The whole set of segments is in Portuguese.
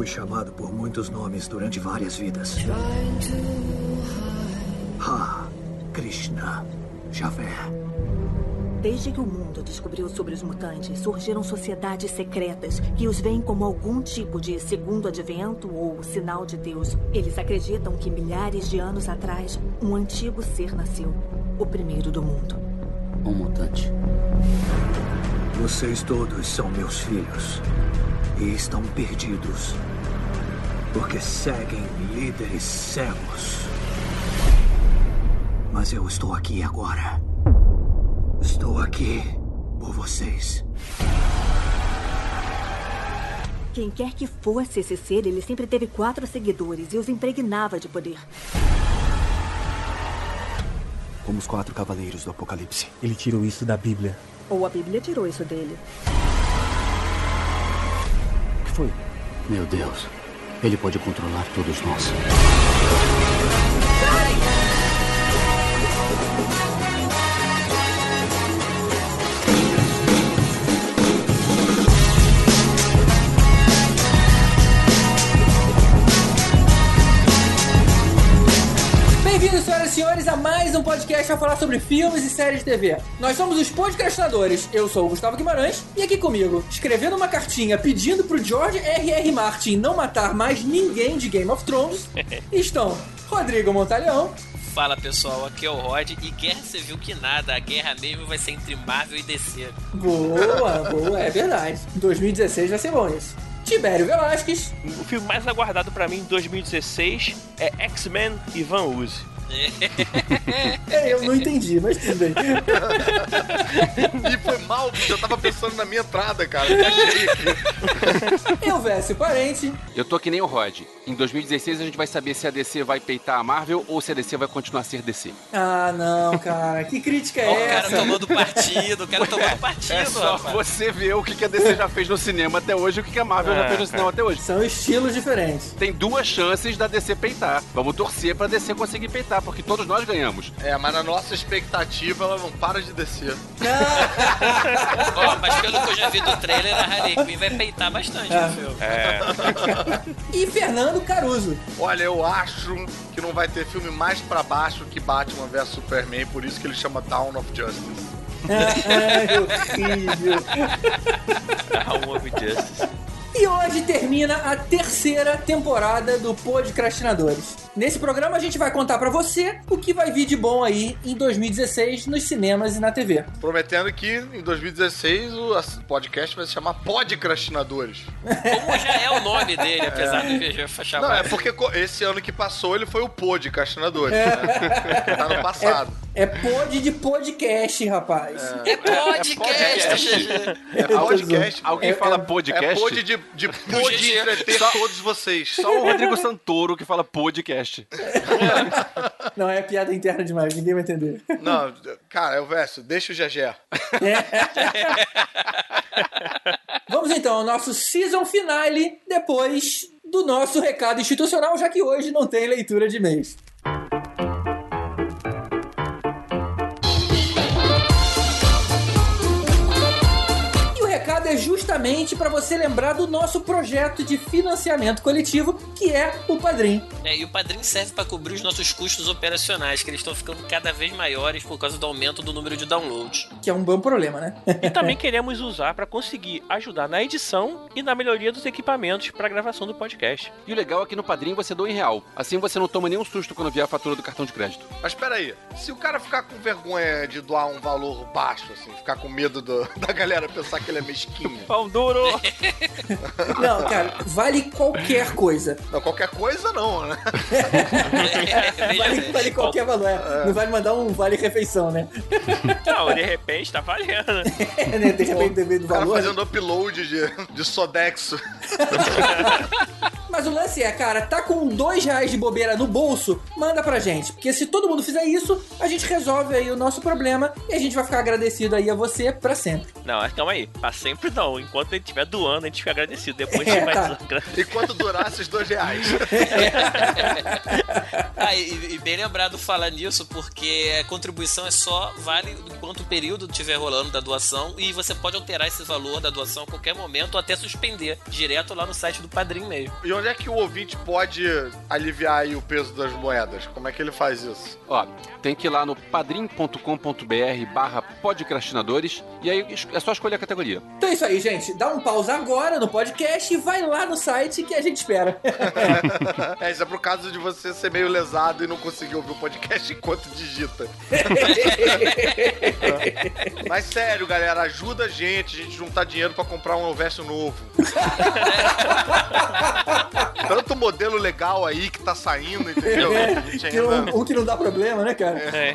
Fui chamado por muitos nomes durante várias vidas. Krishna, Javé. Desde que o mundo descobriu sobre os mutantes, surgiram sociedades secretas que os veem como algum tipo de segundo advento ou sinal de Deus. Eles acreditam que milhares de anos atrás, um antigo ser nasceu, o primeiro do mundo. Um mutante. Vocês todos são meus filhos e estão perdidos porque seguem líderes cegos. Mas eu estou aqui agora. Estou aqui por vocês. Quem quer que fosse esse ser, ele sempre teve 4 seguidores e os impregnava de poder. Como os 4 cavaleiros do Apocalipse. Ele tirou isso da Bíblia. Ou a Bíblia tirou isso dele. O que foi? Meu Deus. Ele pode controlar todos nós. Bem-vindos, senhoras e senhores, a mais um podcast para falar sobre filmes e séries de TV. Nós somos os podcastinadores. Eu sou o Gustavo Guimarães e aqui comigo, escrevendo uma cartinha pedindo pro George R.R. Martin não matar mais ninguém de Game of Thrones, estão Rodrigo Montalhão. Fala pessoal, aqui é o Rod e guerra você viu que nada, a guerra mesmo vai ser entre Marvel e DC. Boa, é verdade. 2016 vai ser bom isso. Tibério Velasquez. O filme mais aguardado pra mim em 2016 é X-Men e Van Uzi. Eu não entendi, mas tudo bem. E foi mal, bicho. Eu tava pensando na minha entrada, cara. Eu, Vécio Parente. Eu tô que nem o Rod. Em 2016 a gente vai saber se a DC vai peitar a Marvel ou se a DC vai continuar a ser DC. Ah, não, cara. Que crítica é essa? O cara tomando partido, É só rapaz. você ver o que a DC já fez no cinema até hoje e o que a Marvel já fez no cinema até hoje. São estilos diferentes. Tem 2 chances da DC peitar. Vamos torcer pra DC conseguir peitar, porque todos nós ganhamos. Mas na nossa expectativa ela não para de descer. Mas pelo que eu já vi do trailer, a Harley Quinn vai peitar bastante no filme. E Fernando Caruso. Olha, eu acho que não vai ter filme mais pra baixo que Batman vs Superman, por isso que ele chama Dawn of Justice. Horrível. Dawn of Justice. E hoje termina a 3ª temporada do Podcastinadores. Nesse programa a gente vai contar pra você o que vai vir de bom aí em 2016 nos cinemas e na TV. Prometendo que em 2016 o podcast vai se chamar Podcastinadores. Como já é o nome dele, apesar de já chamar. Não, é porque esse ano que passou ele foi o Podcastinadores. Né? Tá no passado. É pod de podcast, rapaz. É podcast. É podcast. Alguém fala podcast? É pod de entreter todos vocês. Só o Rodrigo Santoro que fala podcast. Não, é piada interna demais, ninguém vai entender. Não, cara, é o verso, deixa o Gegé. Vamos então ao nosso season finale, depois do nosso recado institucional, já que hoje não tem leitura de e-mails. É justamente para você lembrar do nosso projeto de financiamento coletivo, que é o Padrim. E o Padrim serve para cobrir os nossos custos operacionais, que eles estão ficando cada vez maiores por causa do aumento do número de downloads. Que é um bom problema, né? E também queremos usar para conseguir ajudar na edição e na melhoria dos equipamentos para gravação do podcast. E o legal é que no Padrim você doa em real. Assim você não toma nenhum susto quando vier a fatura do cartão de crédito. Mas peraí, se o cara ficar com vergonha de doar um valor baixo, assim, ficar com medo da galera pensar que ele é mesquinho. Pão duro! Não, cara, vale qualquer coisa. Não, qualquer coisa não, né? Vale qualquer valor. Não vale mandar um vale-refeição, né? Não, de repente tá valendo. Né? De repente depende do valor. O cara fazendo upload de Sodexo. Mas o lance é, cara, tá com R$2 de bobeira no bolso, manda pra gente. Porque se todo mundo fizer isso, a gente resolve aí o nosso problema e a gente vai ficar agradecido aí a você pra sempre. Não, calma aí. Pra sempre não. Enquanto ele estiver doando, a gente fica agradecido. Depois a gente vai desagradecer. Enquanto durar esses R$2. E bem lembrado falar nisso, porque a contribuição é só vale enquanto o período estiver rolando da doação, e você pode alterar esse valor da doação a qualquer momento ou até suspender direto lá no site do Padrim mesmo. E onde é que o ouvinte pode aliviar aí o peso das moedas? Como é que ele faz isso? Ó, tem que ir lá no padrim.com.br/podcrastinadores e aí é só escolher a categoria. Então é isso aí, gente. Dá um pause agora no podcast e vai lá no site que a gente espera. Isso é pro caso de você ser meio lesado e não conseguir ouvir o podcast enquanto digita. Mas sério, galera, ajuda a gente juntar dinheiro pra comprar um Elvésio novo. Tanto modelo legal aí que tá saindo, entendeu? O que não dá problema, né, cara? É.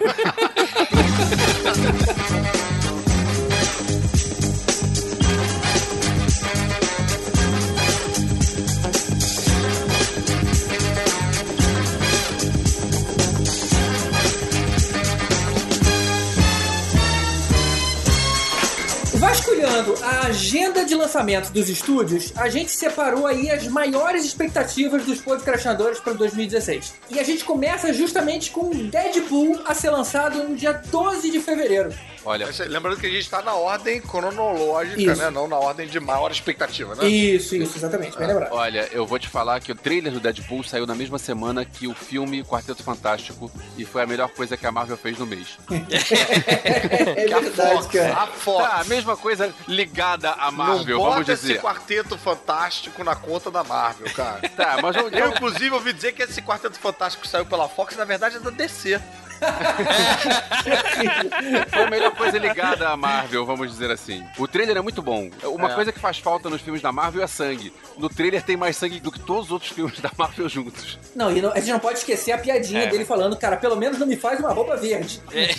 Vasculhando a agenda de lançamento dos estúdios, a gente separou aí as maiores expectativas dos podcastinadores para 2016. E a gente começa justamente com Deadpool a ser lançado no dia 12 de fevereiro. Olha, lembrando que a gente tá na ordem cronológica, isso, né? Não na ordem de maior expectativa, né? Isso, exatamente, bem lembrado. Olha, eu vou te falar que o trailer do Deadpool saiu na mesma semana que o filme Quarteto Fantástico e foi a melhor coisa que a Marvel fez no mês. É verdade, cara. A Fox. Tá, a mesma coisa ligada à Marvel, não vamos bota dizer. esse Quarteto Fantástico na conta da Marvel, cara. Tá, mas eu inclusive ouvi dizer que esse Quarteto Fantástico que saiu pela Fox, na verdade, é da DC. Foi a melhor coisa ligada à Marvel, vamos dizer assim. O trailer é muito bom. Uma coisa que faz falta nos filmes da Marvel é sangue. No trailer tem mais sangue do que todos os outros filmes da Marvel juntos. Não, e a gente não pode esquecer a piadinha dele falando, cara, pelo menos não me faz uma roupa verde.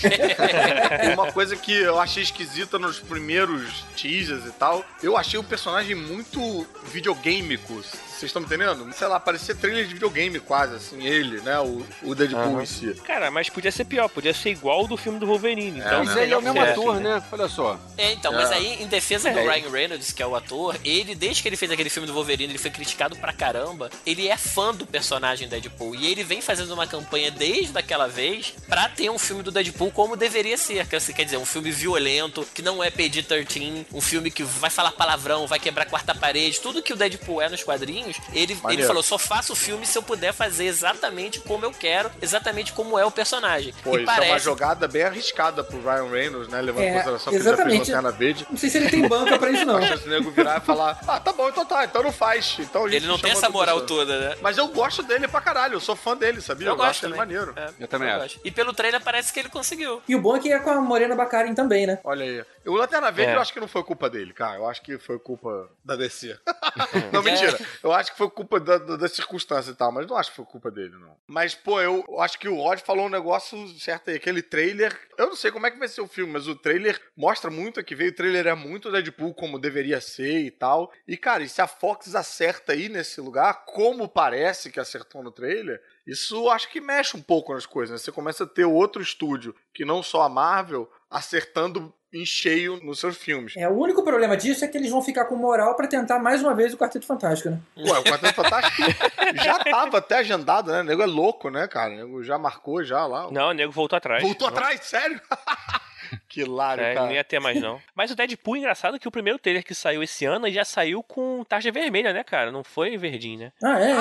Uma coisa que eu achei esquisita nos primeiros teasers e tal, eu achei o personagem muito videogâmico. Vocês estão me entendendo? Sei lá, parecia trailer de videogame quase, assim, ele, né? O Deadpool em si. Cara, mas podia ser pior, podia ser igual do filme do Wolverine. Então, mas ele é o mesmo ator, né? Olha só. Mas aí, em defesa do Ryan Reynolds, que é o ator, ele, desde que ele fez aquele filme do Wolverine, ele foi criticado pra caramba. Ele é fã do personagem Deadpool. E ele vem fazendo uma campanha desde aquela vez pra ter um filme do Deadpool como deveria ser. Quer dizer, um filme violento, que não é PG-13, um filme que vai falar palavrão, vai quebrar a quarta parede, tudo que o Deadpool é nos quadrinhos. Ele falou, só faço o filme se eu puder fazer exatamente como eu quero, exatamente como é o personagem. Pô, isso é uma jogada bem arriscada pro Ryan Reynolds, né? Levando em consideração que ele já fez Lanterna Verde. Não sei se ele tem banca pra isso, não. Acho que o nego virar e falar, tá bom, então não faz. Então ele não tem essa moral toda, né? Mas eu gosto dele pra caralho, eu sou fã dele, sabia? Eu acho ele maneiro. Eu também acho. E pelo trailer parece que ele conseguiu. E o bom é que é com a Morena Baccarin também, né? Olha aí. O Lanterna Verde eu acho que não foi culpa dele, cara. Eu acho que foi culpa da DC. Não, mentira. Eu acho que foi culpa da circunstância e tal, mas não acho que foi culpa dele, não. Mas, pô, eu acho que o Rod falou um negócio certo aí. Aquele trailer, eu não sei como é que vai ser o filme, mas o trailer mostra muito que veio. O trailer é muito Deadpool como deveria ser e tal. E, cara, e se a Fox acerta aí nesse lugar, como parece que acertou no trailer, isso acho que mexe um pouco nas coisas, né? Você começa a ter outro estúdio, que não só a Marvel, acertando em cheio nos seus filmes. O único problema disso é que eles vão ficar com moral pra tentar mais uma vez o Quarteto Fantástico, né? Ué, o Quarteto Fantástico já tava até agendado, né? O nego é louco, né, cara? O nego já marcou já lá. Não, o nego voltou atrás. Voltou atrás? Sério? Que hilário, cara. Não ia ter mais, não. Mas o Deadpool, engraçado que o primeiro trailer que saiu esse ano já saiu com tarja vermelha, né, cara? Não foi verdinho, né?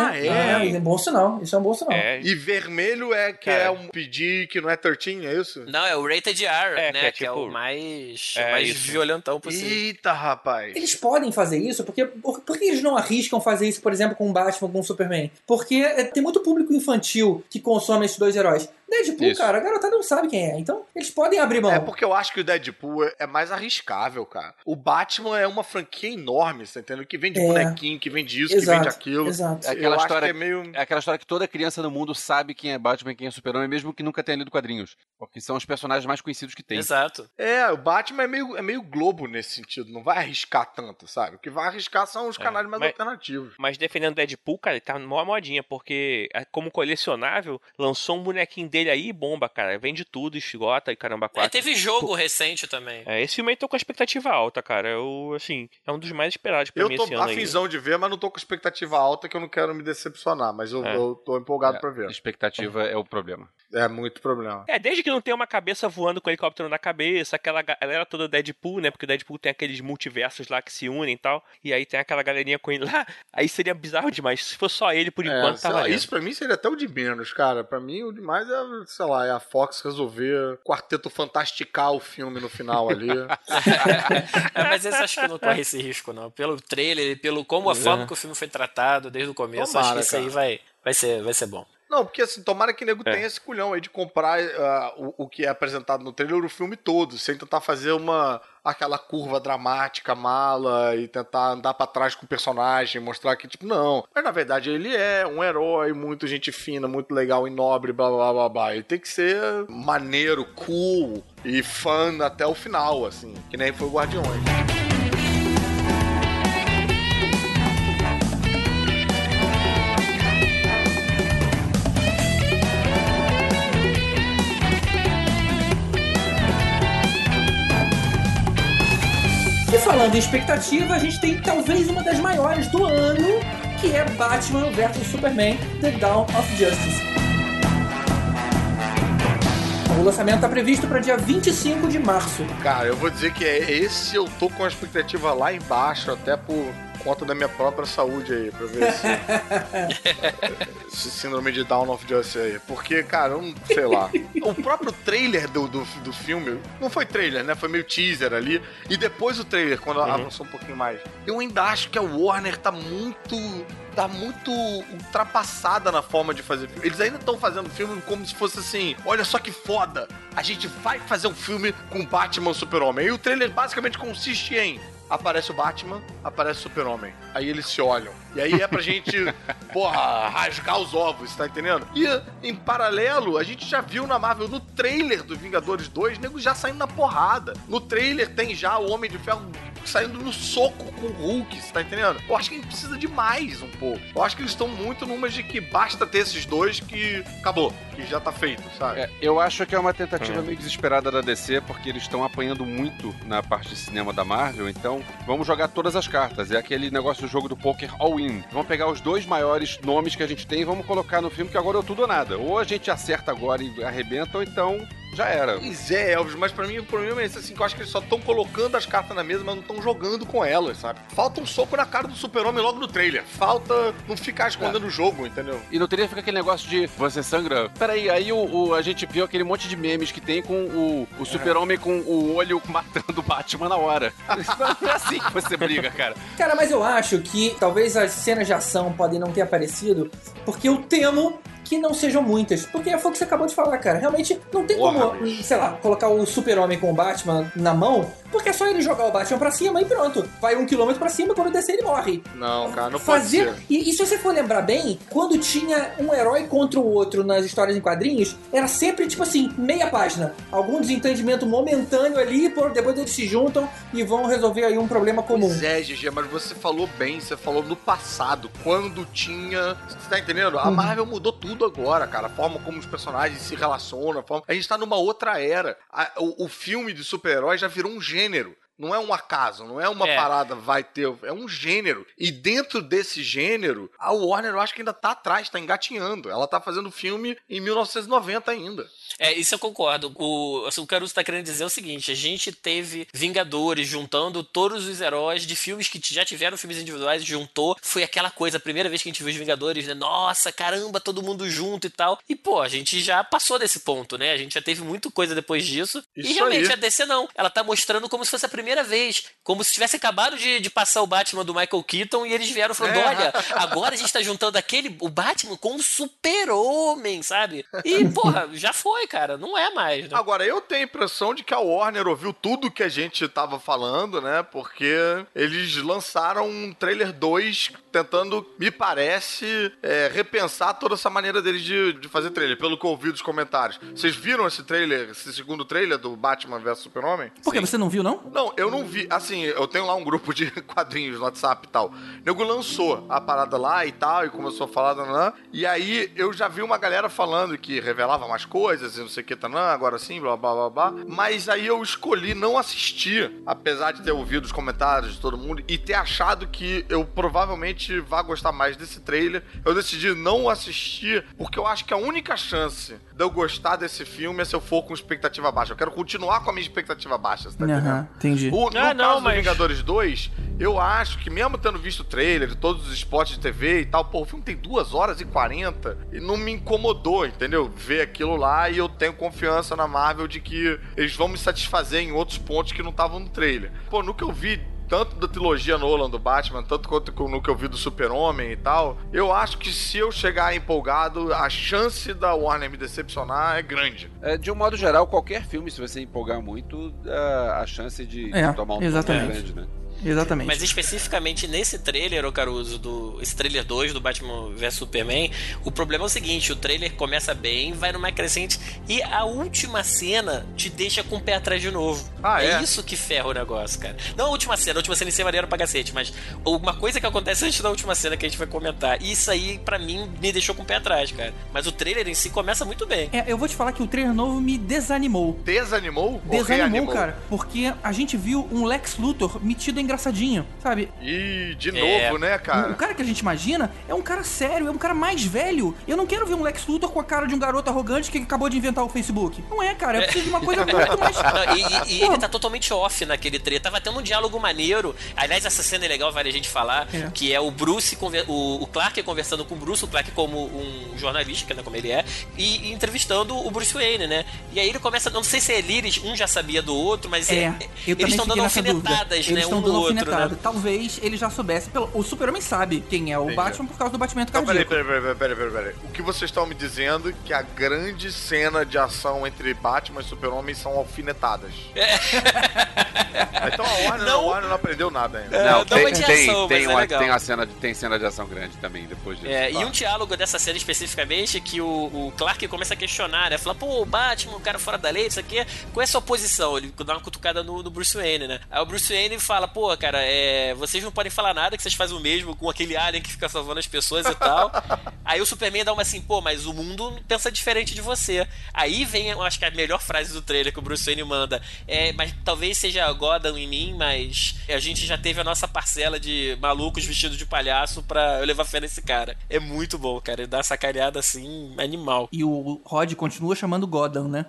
É bom sinal. Isso é um bom sinal. E vermelho é um PG que não é 13, é isso? Não, é o Rated R, né? Que é o mais isso. violentão possível. Eita, rapaz. Eles podem fazer isso, por que eles não arriscam fazer isso, por exemplo, com o Batman, com o Superman? Porque tem muito público infantil que consome esses dois heróis. Deadpool, cara, a garotada não sabe quem é. Então, eles podem abrir mão. É porque eu acho que o Deadpool é mais arriscável, cara. O Batman é uma franquia enorme, você tá entendendo? Que vende bonequinho, que vende isso, que vende aquilo. Exato. É aquela história, é aquela história que toda criança no mundo sabe quem é Batman e quem é Super-Homem, mesmo que nunca tenha lido quadrinhos. Porque são os personagens mais conhecidos que tem. Exato. O Batman é meio Globo nesse sentido. Não vai arriscar tanto, sabe? O que vai arriscar são os canais mais alternativos. Mas defendendo o Deadpool, cara, ele tá numa modinha, porque como colecionável, lançou um bonequinho dele dele aí bomba, cara. Vende tudo, esgota e caramba, 4. Teve jogo recente também. Esse filme aí tô com a expectativa alta, cara. Assim, é um dos mais esperados pra mim esse ano. Eu tô afinzão de ver, mas não tô com expectativa alta, que eu não quero me decepcionar. Mas eu tô empolgado pra ver. Expectativa é o problema. É muito problema. Desde que não tem uma cabeça voando com o helicóptero na cabeça, aquela galera toda Deadpool, né? Porque o Deadpool tem aqueles multiversos lá que se unem e tal. E aí tem aquela galerinha com ele lá. Aí seria bizarro demais. Se fosse só ele, por enquanto, tá valendo. Isso pra mim seria até o de menos, cara. Pra mim, o demais é, sei lá, é a Fox resolver Quarteto Fantasticar o filme no final ali. Mas esse acho que não corre esse risco, não. Pelo trailer, pelo como a forma que o filme foi tratado desde o começo, acho que isso aí vai ser bom. Não, porque assim, tomara que o nego tenha esse culhão aí de comprar o que é apresentado no trailer, o filme todo, sem tentar fazer aquela curva dramática, mala, e tentar andar pra trás com o personagem, mostrar que, tipo, não. Mas na verdade ele é um herói, muito gente fina, muito legal e nobre, blá blá blá blá. Ele tem que ser maneiro, cool e fã até o final, assim, que nem foi o Guardiões. E falando em expectativa, a gente tem talvez uma das maiores do ano, que é Batman vs Superman: The Dawn of Justice. O lançamento está previsto para dia 25 de março. Cara, eu vou dizer que esse eu tô com a expectativa lá embaixo, até por conta da minha própria saúde aí, pra ver esse síndrome de Down of Justice aí. Porque, cara, eu não sei lá. O próprio trailer do filme, não foi trailer, né? Foi meio teaser ali. E depois o trailer, quando avançou um pouquinho mais. Eu ainda acho que a Warner tá muito ultrapassada na forma de fazer filme. Eles ainda estão fazendo filme como se fosse assim, olha só que foda, a gente vai fazer um filme com Batman e Super-Homem. E o trailer basicamente consiste em aparece o Batman, aparece o Super-Homem. Aí eles se olham. E aí é pra gente, rasgar os ovos, tá entendendo? E, em paralelo, a gente já viu na Marvel, no trailer do Vingadores 2, nego já saindo na porrada. No trailer tem já o Homem de Ferro saindo no soco com o Hulk, você tá entendendo? Eu acho que a gente precisa de mais um pouco. Eu acho que eles estão muito numas de que basta ter esses dois que acabou, que já tá feito, sabe? Eu acho que é uma tentativa meio desesperada da DC, porque eles estão apanhando muito na parte de cinema da Marvel, então vamos jogar todas as cartas. É aquele negócio do jogo do poker all-in. Vamos pegar os dois maiores nomes que a gente tem e vamos colocar no filme, que agora é tudo ou nada. Ou a gente acerta agora e arrebenta, ou então já era. Pois é, Elvis, mas pra mim o problema é esse, assim, que eu acho que eles só estão colocando as cartas na mesa, mas não estão jogando com elas, sabe? Falta um soco na cara do Super-Homem logo no trailer. Falta não ficar escondendo o jogo, entendeu? E no trailer fica aquele negócio de você sangra. Peraí, aí a gente viu aquele monte de memes que tem com o Super-Homem com o olho matando o Batman na hora. Não é assim que você briga, cara. Cara, mas eu acho que talvez as cenas de ação podem não ter aparecido, porque eu temo que não sejam muitas. Porque foi o que você acabou de falar, cara. Realmente não tem como, sei lá, colocar o Super-Homem com o Batman na mão, porque é só ele jogar o Batman pra cima e pronto. Vai 1 quilômetro pra cima e quando descer ele morre. Não, cara, não pode ser. E se você for lembrar bem, quando tinha um herói contra o outro nas histórias em quadrinhos, era sempre, tipo assim, meia página. Algum desentendimento momentâneo ali, depois eles se juntam e vão resolver aí um problema comum. Pois é, GG, mas você falou bem, você falou no passado, quando tinha... Você tá entendendo? A Marvel mudou tudo agora, cara. A forma como os personagens se relacionam, a gente tá numa outra era. O filme de super-herói já virou um gênero. Não é um acaso, não é uma parada, vai ter... É um gênero. E dentro desse gênero, a Warner, eu acho que ainda tá atrás, tá engatinhando. Ela tá fazendo filme em 1990 ainda. Isso eu concordo. O Caruso tá querendo dizer o seguinte: a gente teve Vingadores juntando todos os heróis de filmes que já tiveram filmes individuais, juntou. Foi aquela coisa, a primeira vez que a gente viu os Vingadores, né? Nossa, caramba, todo mundo junto e tal. E, pô, a gente já passou desse ponto, né? A gente já teve muita coisa depois disso. Isso e realmente aí. A DC não. Ela tá mostrando como se fosse a primeira vez. Como se tivesse acabado de passar o Batman do Michael Keaton e eles vieram falando, olha, agora a gente tá juntando o Batman com o Super-Homem, sabe? E, porra, já foi. foi, cara. Não é mais, né? Agora, eu tenho a impressão de que a Warner ouviu tudo que a gente tava falando, né? Porque eles lançaram um trailer 2 tentando, me parece, repensar toda essa maneira deles de fazer trailer, pelo que eu ouvi dos comentários. Vocês viram esse trailer, esse segundo trailer do Batman vs Super-Homem? Por que? Você não viu, não? Não, eu não vi. Assim, eu tenho lá um grupo de quadrinhos no WhatsApp e tal. O nego lançou a parada lá e tal, e começou a falar, e aí eu já vi uma galera falando que revelava mais coisas, e não sei o que, agora sim, blá, blá, blá, blá. Mas aí eu escolhi não assistir, apesar de ter ouvido os comentários de todo mundo, e ter achado que eu provavelmente vá gostar mais desse trailer. Eu decidi não assistir, porque eu acho que a única chance de eu gostar desse filme é se eu for com expectativa baixa. Eu quero continuar com a minha expectativa baixa, você tá entendendo? Entendi. No caso do Vingadores 2, eu acho que mesmo tendo visto o trailer de todos os spots de TV e tal, o filme tem 2 horas e 40 e não me incomodou, entendeu? Ver aquilo lá, e eu tenho confiança na Marvel de que eles vão me satisfazer em outros pontos que não estavam no trailer. No que eu vi tanto da trilogia Nolan do Batman, tanto quanto no que eu vi do Super-Homem e tal, eu acho que se eu chegar empolgado, a chance da Warner me decepcionar é grande. De um modo geral, qualquer filme, se você empolgar muito, a chance de tomar um tom é grande, né? Exatamente. Mas especificamente nesse trailer, ô Caruso, esse trailer 2 do Batman vs Superman, o problema é o seguinte: o trailer começa bem, vai numa crescente, e a última cena te deixa com o pé atrás de novo. É isso que ferra o negócio, cara. Não a última cena em si é maneira pra cacete, mas uma coisa que acontece antes da última cena que a gente vai comentar, e isso aí, pra mim, me deixou com o pé atrás, cara. Mas o trailer em si começa muito bem. Eu vou te falar que o trailer novo me desanimou. Desanimou? Desanimou, cara, porque a gente viu um Lex Luthor metido engraçadinho, sabe? E de novo, né, cara? O cara que a gente imagina é um cara sério, é um cara mais velho. Eu não quero ver um Lex Luthor com a cara de um garoto arrogante que acabou de inventar o Facebook. Não é, cara. Eu preciso de uma coisa muito mais... E ele tá totalmente off naquele trailer. Tava tendo um diálogo maneiro. Aliás, essa cena é legal, vale a gente falar, que é o Bruce, o Clark conversando com o Bruce, o Clark como um jornalista, né, como ele é, e entrevistando o Bruce Wayne, né? E aí ele começa, não sei se eles, um já sabia do outro, mas eles estão dando alfinetadas, né, um no outro, né? Talvez ele já soubesse. O Super-Homem sabe quem é o Batman por causa do batimento cardíaco. Peraí. O que vocês estão me dizendo é que a grande cena de ação entre Batman e Super-Homem são alfinetadas. Então a Warner não aprendeu nada ainda. Não, tem cena de ação grande também depois disso. E um diálogo dessa cena especificamente que o Clark começa a questionar, né? Fala, o Batman, o cara fora da lei, isso aqui, qual é a sua posição? Ele dá uma cutucada no Bruce Wayne, né? Aí o Bruce Wayne fala, cara, vocês não podem falar nada, que vocês fazem o mesmo com aquele alien que fica salvando as pessoas e tal. Aí o Superman dá uma assim, mas o mundo pensa diferente de você. Aí vem, eu acho que a melhor frase do trailer que o Bruce Wayne manda, mas talvez seja Gotham em mim, mas a gente já teve a nossa parcela de malucos vestidos de palhaço pra eu levar fé nesse cara. É muito bom, cara, ele dá uma sacaneada assim, animal. E o Rod continua chamando Gotham, né?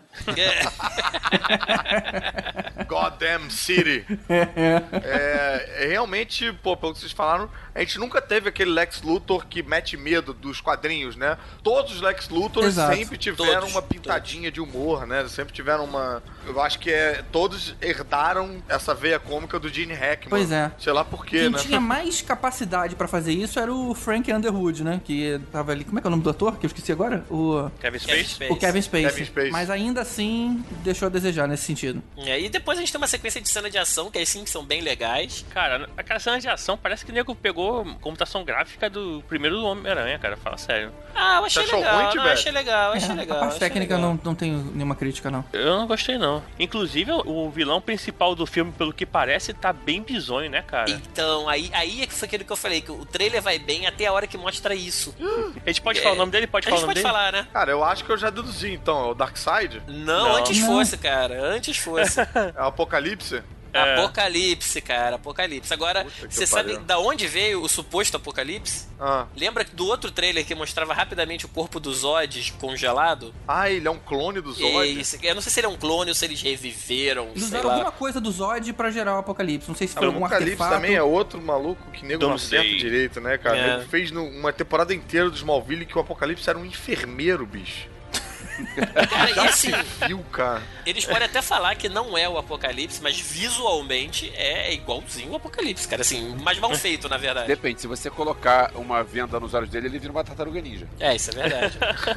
Gotham City. Realmente, pelo que vocês falaram, a gente nunca teve aquele Lex Luthor que mete medo dos quadrinhos, né? Todos os Lex Luthors sempre tiveram uma pitadinha de humor, né? Sempre tiveram uma... Eu acho que todos herdaram essa veia cômica do Gene Hackman. Pois é. Sei lá por quê, Quem né? tinha mais capacidade pra fazer isso era o Frank Underwood, né? Que tava ali... Como é que é o nome do ator? Que eu esqueci agora? O Kevin Spacey. O Kevin Spacey. Mas ainda assim, deixou a desejar nesse sentido. E depois a gente tem uma sequência de cena de ação que aí sim que são bem legais. Cara, aquela cena de ação parece que o nego pegou computação gráfica do primeiro Homem-Aranha, cara. Fala sério. Eu achei legal. Achei legal. A parte técnica não tenho nenhuma crítica, não. Eu não gostei, não. Inclusive, o vilão principal do filme, pelo que parece, tá bem bizonho, né, cara? Então, aí foi aquilo que eu falei, que o trailer vai bem até a hora que mostra isso. A gente pode falar o nome dele? Pode falar o nome dele? Pode falar, né? Cara, eu acho que eu já deduzi, então. É o Darkseid? Não, antes fosse, cara. Antes fosse. É o Apocalipse? Apocalipse, cara, Apocalipse. Agora, você sabe da onde veio o suposto Apocalipse? Lembra do outro trailer que mostrava rapidamente o corpo do Zod congelado? Ele é um clone do Zod? Isso, eu não sei se ele é um clone ou se eles reviveram. Eles usaram alguma coisa do Zod pra gerar o Apocalipse. Não sei se foi algum artefato. O Apocalipse também é outro maluco que nego não acerta direito, né, cara? Ele fez uma temporada inteira do Smallville que o Apocalipse era um enfermeiro, bicho. Cara, e assim, viu, cara? Eles podem até falar que não é o Apocalipse, mas visualmente é igualzinho o Apocalipse, cara. Assim, mais mal feito, na verdade. Depende, se você colocar uma venda nos olhos dele, ele vira uma tartaruga ninja. Isso é verdade.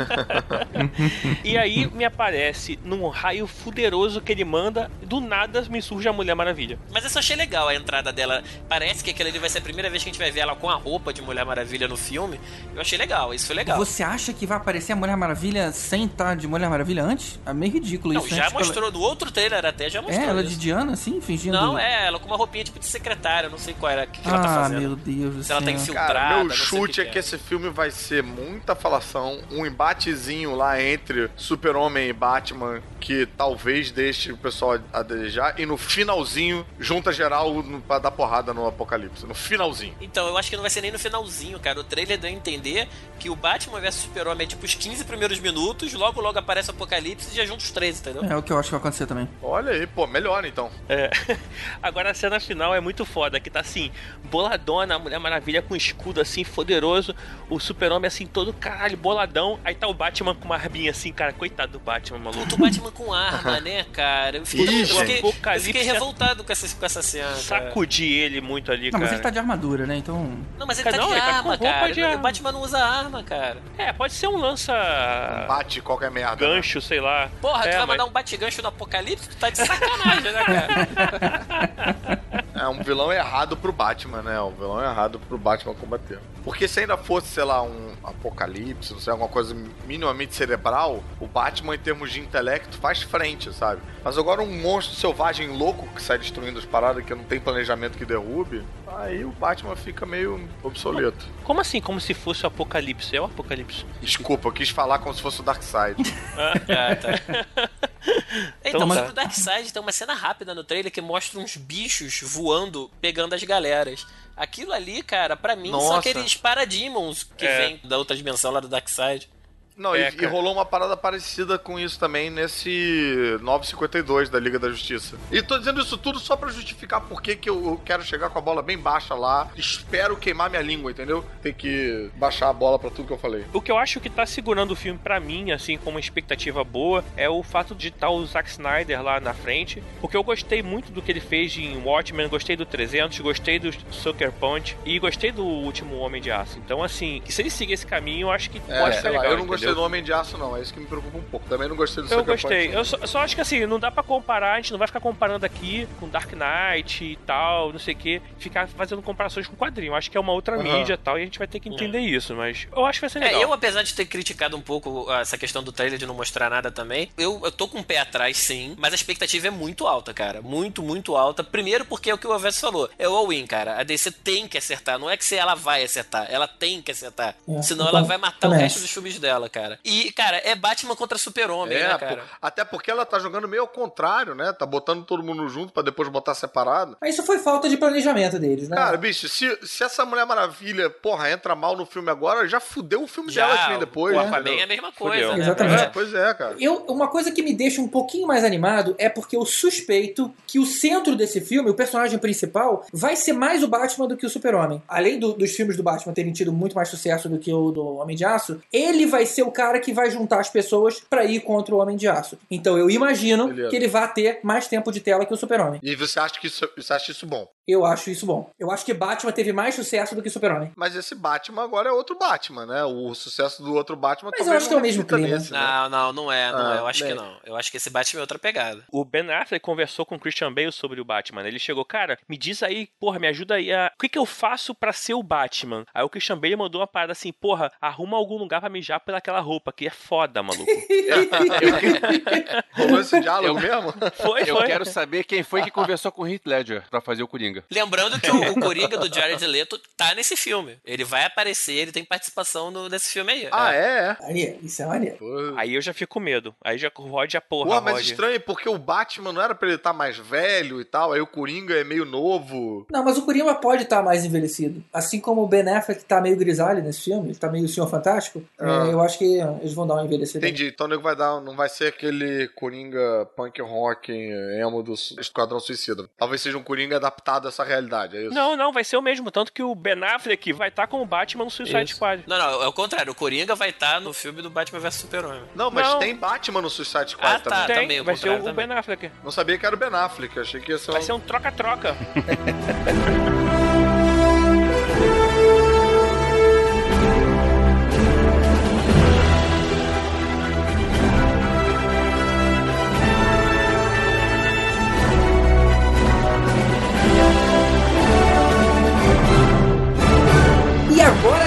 E aí me aparece num raio fuderoso que ele manda, do nada me surge a Mulher Maravilha. Mas eu só achei legal a entrada dela. Parece que aquela ali vai ser a primeira vez que a gente vai ver ela com a roupa de Mulher Maravilha no filme. Eu achei legal, isso foi legal. Você acha que vai aparecer a Mulher Maravilha sem estar de Mulher Maravilha antes? É meio ridículo não, isso. Já mostrou, no outro trailer até já mostrou. Ela isso. de Diana, assim, fingindo... Não, ela com uma roupinha tipo de secretária, não sei qual era, o que ela tá fazendo. Meu Deus do céu. Se ela tá infiltrada, cara, meu chute é que esse filme vai ser muita falação, um embatezinho lá entre Super-Homem e Batman, que talvez deixe o pessoal a desejar, e no finalzinho, junta geral pra dar porrada no Apocalipse, no finalzinho. Então, eu acho que não vai ser nem no finalzinho, cara. O trailer deu a entender que o Batman vs Super-Homem é tipo os 15 primeiros minutos, logo aparece o Apocalipse e já junta os 13, entendeu? É o que eu acho que vai acontecer também. Olha aí, pô, melhor então. Agora a cena final é muito foda, que tá assim, boladona, a Mulher Maravilha com escudo assim, poderoso, o Super-Homem assim, todo caralho, boladão, aí tá o Batman com uma arminha assim, cara, coitado do Batman, maluco. Puta, o Batman com arma, né, cara? Eu fiquei revoltado com essa cena. Sacudi ele muito ali, cara. Não, mas ele tá de armadura, né, então... Não, mas ele tá de arma, cara. O Batman não usa arma, cara. Pode ser um lança... Bate qualquer merda. Gancho, sei lá. Porra, tu vai mandar um bate-gancho no Apocalipse? Tu tá de sacanagem, né, cara? É um vilão errado pro Batman, né? Um vilão errado pro Batman combater. Porque se ainda fosse, sei lá, um apocalipse, não sei, alguma coisa minimamente cerebral, o Batman, em termos de intelecto, faz frente, sabe? Mas agora um monstro selvagem louco que sai destruindo as paradas, que não tem planejamento que derrube, aí o Batman fica meio obsoleto. Como assim? Como se fosse o Apocalipse? É o Apocalipse. Desculpa, eu quis falar como se fosse o Darkseid. Tá. Então, sobre o Darkseid, tem uma cena rápida no trailer que mostra uns bichos voando, pegando as galeras. Aquilo ali, cara, pra mim, são aqueles Parademons que vêm da outra dimensão lá do Darkseid. Não, e rolou uma parada parecida com isso também nesse 952 da Liga da Justiça. E tô dizendo isso tudo só pra justificar por que eu quero chegar com a bola bem baixa lá. Espero queimar minha língua, entendeu? Tem que baixar a bola pra tudo que eu falei. O que eu acho que tá segurando o filme pra mim, assim, com uma expectativa boa, é o fato de estar o Zack Snyder lá na frente. Porque eu gostei muito do que ele fez em Watchmen, gostei do 300, gostei do Sucker Punch e gostei do Último Homem de Aço. Então, assim, se ele seguir esse caminho, eu acho que pode ser legal. Eu não gostei do Homem de Aço, não. É isso que me preocupa um pouco. Também não gostei do Sucker Punch. Eu gostei. Eu só acho que, assim, não dá pra comparar. A gente não vai ficar comparando aqui com Dark Knight e tal, não sei o que. Ficar fazendo comparações com quadrinho. Eu acho que é uma outra mídia e tal, e a gente vai ter que entender isso. Mas eu acho que vai ser legal. Eu, apesar de ter criticado um pouco essa questão do trailer de não mostrar nada também, eu tô com o pé atrás, sim. Mas a expectativa é muito alta, cara. Muito, muito alta. Primeiro porque é o que o Alves falou. É o all-in, cara. A DC tem que acertar. Não é que ela vai acertar. Ela tem que acertar. Senão ela vai matar o resto dos filmes dela, cara. E, cara, é Batman contra Super-Homem, né, cara? Até porque ela tá jogando meio ao contrário, né? Tá botando todo mundo junto pra depois botar separado. Mas isso foi falta de planejamento deles, né? Cara, bicho, se essa Mulher Maravilha, entra mal no filme agora, já fudeu o filme dela que vem depois. O Aquaman é a mesma coisa, né? Exatamente. Pois é, cara. Uma coisa que me deixa um pouquinho mais animado é porque eu suspeito que o centro desse filme, o personagem principal, vai ser mais o Batman do que o Super-Homem. Além dos filmes do Batman terem tido muito mais sucesso do que o do Homem de Aço, ele vai ser o cara que vai juntar as pessoas pra ir contra o Homem de Aço. Então eu imagino que ele vai ter mais tempo de tela que o Super-Homem. E você acha isso bom? Eu acho isso bom. Eu acho que Batman teve mais sucesso do que Super-Homem. Mas esse Batman agora é outro Batman, né? O sucesso do outro Batman... Mas eu acho que é o mesmo clima. Nesse, não é. Eu acho que não. Eu acho que esse Batman é outra pegada. O Ben Affleck conversou com o Christian Bale sobre o Batman. Ele chegou, cara, me diz aí, me ajuda aí. O que eu faço pra ser o Batman? Aí o Christian Bale mandou uma parada assim, arruma algum lugar pra mijar pelaquela roupa, que é foda, maluco. Rolou esse diálogo mesmo? Foi. Eu quero saber quem foi que conversou com o Heath Ledger pra fazer o Coringa. Lembrando que o Coringa do Jared Leto tá nesse filme. Ele vai aparecer, ele tem participação nesse filme aí. Aí, isso é maneiro. Aí eu já fico com medo. Aí já rode a porra. Pô, mas estranho, porque o Batman não era pra ele estar mais velho e tal, aí o Coringa é meio novo. Não, mas o Coringa pode estar mais envelhecido. Assim como o Ben Affleck tá meio grisalho nesse filme, ele tá meio Senhor Fantástico, eu acho que eles vão dar uma envelhecida. Entendi, então o nego não vai ser aquele Coringa punk rock emo do Esquadrão Suicida. Talvez seja um Coringa adaptado dessa realidade, é isso? Não, vai ser o mesmo. Tanto que o Ben Affleck vai estar com o Batman no Suicide Squad. Não, é o contrário. O Coringa vai estar no filme do Batman vs Super-Homem. Não, mas tem Batman no Suicide Squad também. Tem, também, vai ser o também. Ben Affleck. Não sabia que era o Ben Affleck, achei que ia ser Vai ser um troca-troca. E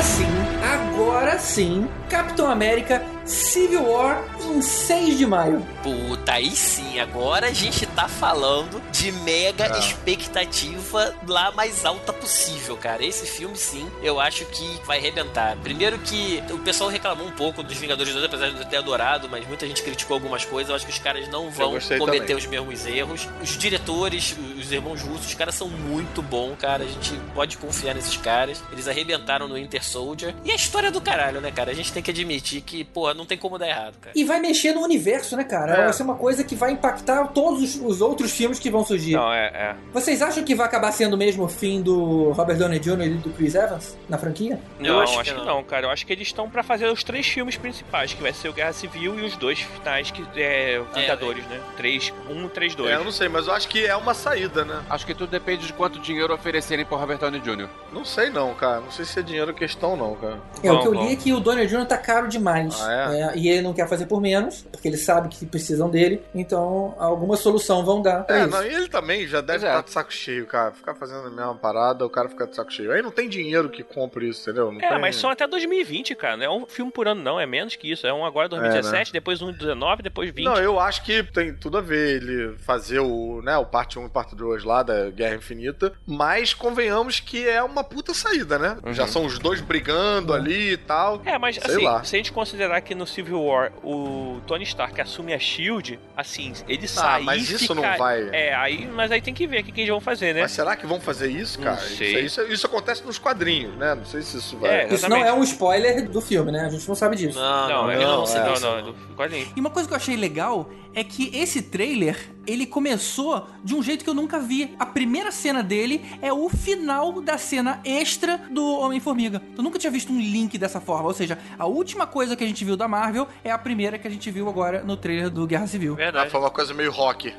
agora sim, Capitão América Civil War em 6 de maio. Puta, aí sim, agora a gente tá falando de mega expectativa lá mais alta possível, cara. Esse filme, sim, eu acho que vai arrebentar. Primeiro que o pessoal reclamou um pouco dos Vingadores 2, apesar de eu ter adorado, mas muita gente criticou algumas coisas. Eu acho que os caras não vão cometer os mesmos erros. Os diretores, os irmãos russos, os caras são muito bons, cara. A gente pode confiar nesses caras. Eles arrebentaram no Winter Soldier. E a história do caralho, né, cara? A gente tem que admitir que, porra, não tem como dar errado, cara. E vai mexer no universo, né, cara? Vai ser uma coisa que vai impactar todos os outros filmes que vão surgir. Não, Vocês acham que vai acabar sendo mesmo o fim do Robert Downey Jr. e do Chris Evans na franquia? Não, acho que não, cara. Eu acho que eles estão pra fazer os 3 filmes principais, que vai ser o Guerra Civil e os 2 finais, que é Vingadores, né? 1, 3, 2. Eu não sei, mas eu acho que é uma saída, né? Acho que tudo depende de quanto dinheiro oferecerem pro Robert Downey Jr. Não sei não, cara. Não sei se é dinheiro questão não, cara. O que eu li é que o Downey Jr. tá caro demais. E ele não quer fazer por menos, porque ele sabe que precisam dele. Então, alguma solução vão dar pra isso. Não, e ele também já deve estar de saco cheio, cara. Ficar fazendo a mesma parada, o cara fica de saco cheio. Aí não tem dinheiro que compre isso, entendeu? Não tem... mas são até 2020, cara. Não é um filme por ano, não. É menos que isso. É um agora 2017, depois um 19, depois 20. Não, eu acho que tem tudo a ver ele fazer o parte 1 e parte 2 lá da Guerra Infinita. Mas convenhamos que é uma puta saída, né? Já são os dois brigando ali e tal. Mas sei assim, lá. se a gente considerar que no Civil War o Tony Stark assume a SHIELD, assim, ele sai mas isso não vai... mas aí tem que ver o que eles vão fazer, né? Mas será que vão fazer isso, cara? Não sei. Isso acontece nos quadrinhos, né? Não sei se isso vai... Isso não é um spoiler do filme, né? A gente não sabe disso. Não, é do quadrinho. E uma coisa que eu achei legal é que esse trailer, ele começou de um jeito que eu nunca vi. A primeira cena dele é o final da cena extra do Homem-Formiga. Eu nunca tinha visto um link dessa forma. Ou seja, a última coisa que a gente viu da Marvel é a primeira que a gente viu agora no trailer do Guerra Civil. Verdade. Foi uma coisa meio rock.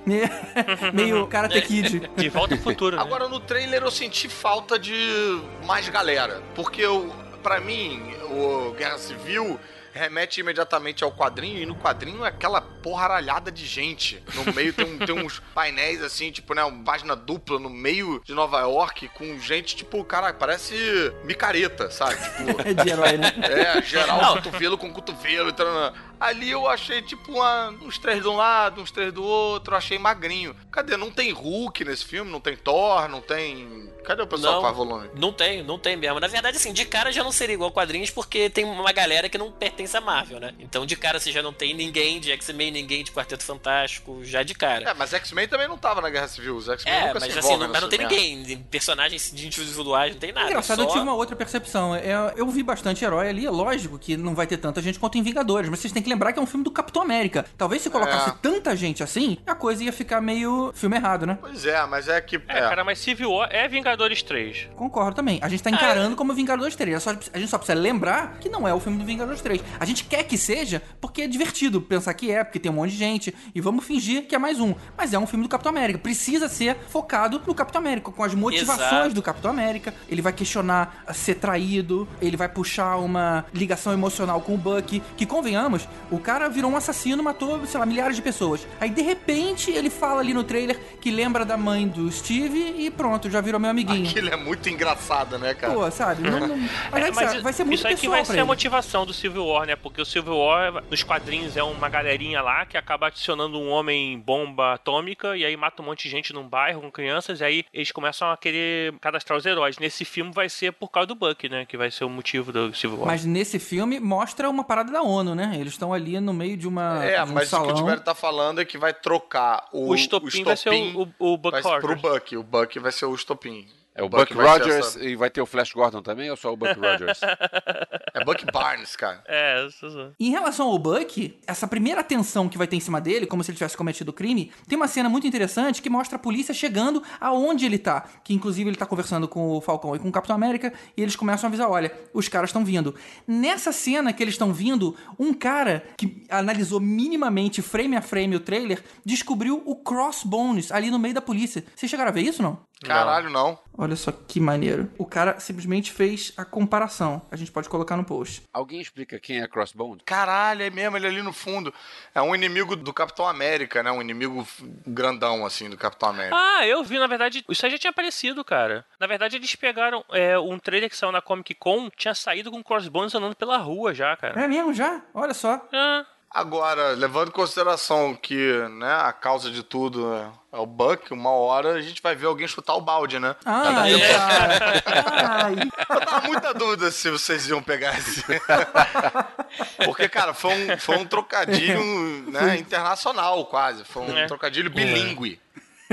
Meio Karate Kid. De volta ao futuro, né? Agora, no trailer eu senti falta de mais galera. Porque, pra mim, o Guerra Civil... remete imediatamente ao quadrinho, e no quadrinho é aquela porraralhada de gente. No meio tem uns painéis assim, tipo, né, uma página dupla no meio de Nova York, com gente, tipo, cara, parece micareta, sabe? Tipo, É de herói, né? Geral, cotovelo com cotovelo, entrando. Ali eu achei, tipo, uns 3 de um lado, uns 3 do outro, achei magrinho. Cadê? Não tem Hulk nesse filme, não tem Thor, não tem... Cadê o pessoal que faz volume? Não tem mesmo. Na verdade, assim, de cara já não seria igual quadrinhos, porque tem uma galera que não pertence à Marvel, né? Então, de cara, você já não tem ninguém de X-Men, ninguém de Quarteto Fantástico, já de cara. Mas X-Men também não tava na Guerra Civil. Os X-Men nunca mas se assim, envolvem mas não tem ninguém. Personagens individuais, não tem nada. Engraçado, eu tive uma outra percepção. Eu vi bastante herói ali, é lógico que não vai ter tanta gente quanto em Vingadores, mas vocês têm que lembrar que é um filme do Capitão América. Talvez se colocasse tanta gente assim, a coisa ia ficar meio filme errado, né? Pois é, mas é que... cara, mas Civil War é Vingadores 3. Concordo também. A gente tá encarando como Vingadores 3. A gente só precisa lembrar que não é o filme do Vingadores 3. A gente quer que seja porque é divertido pensar que porque tem um monte de gente, e vamos fingir que é mais um. Mas é um filme do Capitão América. Precisa ser focado no Capitão América, com as motivações do Capitão América. Ele vai questionar ser traído, ele vai puxar uma ligação emocional com o Bucky, que, convenhamos, o cara virou um assassino, matou, sei lá, milhares de pessoas. Aí, de repente, ele fala ali no trailer que lembra da mãe do Steve e pronto, já virou meu amiguinho. Aquilo é muito engraçado, né, cara? Pô, sabe? Mas vai ser muito isso aí que vai ser a motivação do Civil War, né? Porque o Civil War, nos quadrinhos, é uma galerinha lá que acaba adicionando um homem bomba atômica e aí mata um monte de gente num bairro com crianças, e aí eles começam a querer cadastrar os heróis. Nesse filme vai ser por causa do Bucky, né? Que vai ser o motivo do Civil War. Mas nesse filme mostra uma parada da ONU, né? Eles estão ali no meio de uma mas salão. o que o Tibério tá falando é que vai trocar o estopim vai ser o Buck pro Bucky. O Bucky vai ser o estopim. É o Buck Rogers e vai ter o Flash Gordon também ou só o Buck Rogers? É Buck Barnes, cara. Em relação ao Buck, essa primeira tensão que vai ter em cima dele, como se ele tivesse cometido o crime, tem uma cena muito interessante que mostra a polícia chegando aonde ele tá. Que inclusive ele tá conversando com o Falcão e com o Capitão América e eles começam a avisar, olha, os caras estão vindo. Nessa cena que eles estão vindo, um cara que analisou minimamente frame a frame o trailer, descobriu o Crossbones ali no meio da polícia. Vocês chegaram a ver isso, não? Caralho, não. Olha só que maneiro. O cara simplesmente fez a comparação. A gente pode colocar no post. Alguém explica quem é Crossbones? Caralho, é mesmo, ele ali no fundo. É um inimigo do Capitão América, né? Um inimigo grandão, assim, do Capitão América. Ah, eu vi, na verdade, isso aí já tinha aparecido, cara. Na verdade, eles pegaram um trailer que saiu na Comic Con, tinha saído com Crossbones andando pela rua já, cara. É mesmo, já? Olha só. Agora, levando em consideração que, né, a causa de tudo é o Buck, uma hora a gente vai ver alguém chutar o balde, né? Eu tava muita dúvida se vocês iam pegar esse. Porque, cara, foi um trocadilho, né, internacional quase. Foi um trocadilho bilíngue.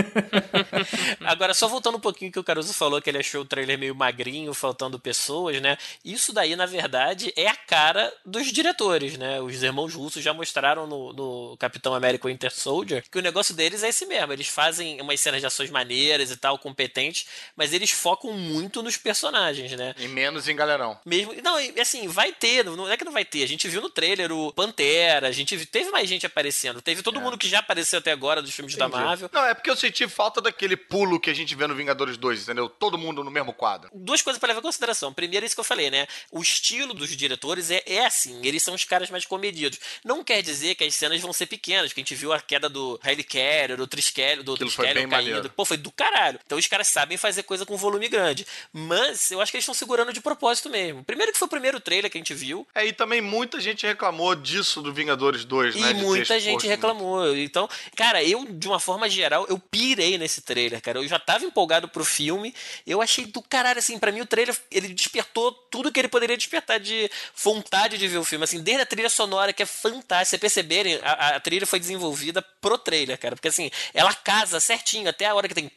Agora, só voltando um pouquinho que o Caruso falou que ele achou o trailer meio magrinho, faltando pessoas, né? Isso daí, na verdade, é a cara dos diretores, né? Os irmãos russos já mostraram no Capitão América Winter Soldier que o negócio deles é esse mesmo. Eles fazem umas cenas de ações maneiras e tal, competentes, mas eles focam muito nos personagens, né? E menos em galerão. Mesmo, não, assim, vai ter, não é que não vai ter. A gente viu no trailer o Pantera, teve mais gente aparecendo. Teve todo mundo que já apareceu até agora dos filmes da Marvel. Não, é porque eu senti falta daquele pulo que a gente vê no Vingadores 2, entendeu? Todo mundo no mesmo quadro. Duas coisas pra levar em consideração. Primeiro, isso que eu falei, né? O estilo dos diretores é assim, eles são os caras mais comedidos. Não quer dizer que as cenas vão ser pequenas, que a gente viu a queda do Hailey Carrier, do Triskelion caindo. Maneiro. Pô, foi do caralho. Então os caras sabem fazer coisa com volume grande. Mas eu acho que eles estão segurando de propósito mesmo. Primeiro que foi o primeiro trailer que a gente viu. E também muita gente reclamou disso do Vingadores 2, né? E muita gente reclamou. Então, cara, eu, de uma forma geral, eu pirei nesse trailer, cara. Eu já tava empolgado pro filme. Eu achei do caralho, assim, pra mim o trailer, ele despertou tudo que ele poderia despertar de vontade de ver o filme, assim, desde a trilha sonora, que é fantástica. Vocês perceberem, a trilha foi desenvolvida pro trailer, cara, porque assim, ela casa certinho, até a hora que tem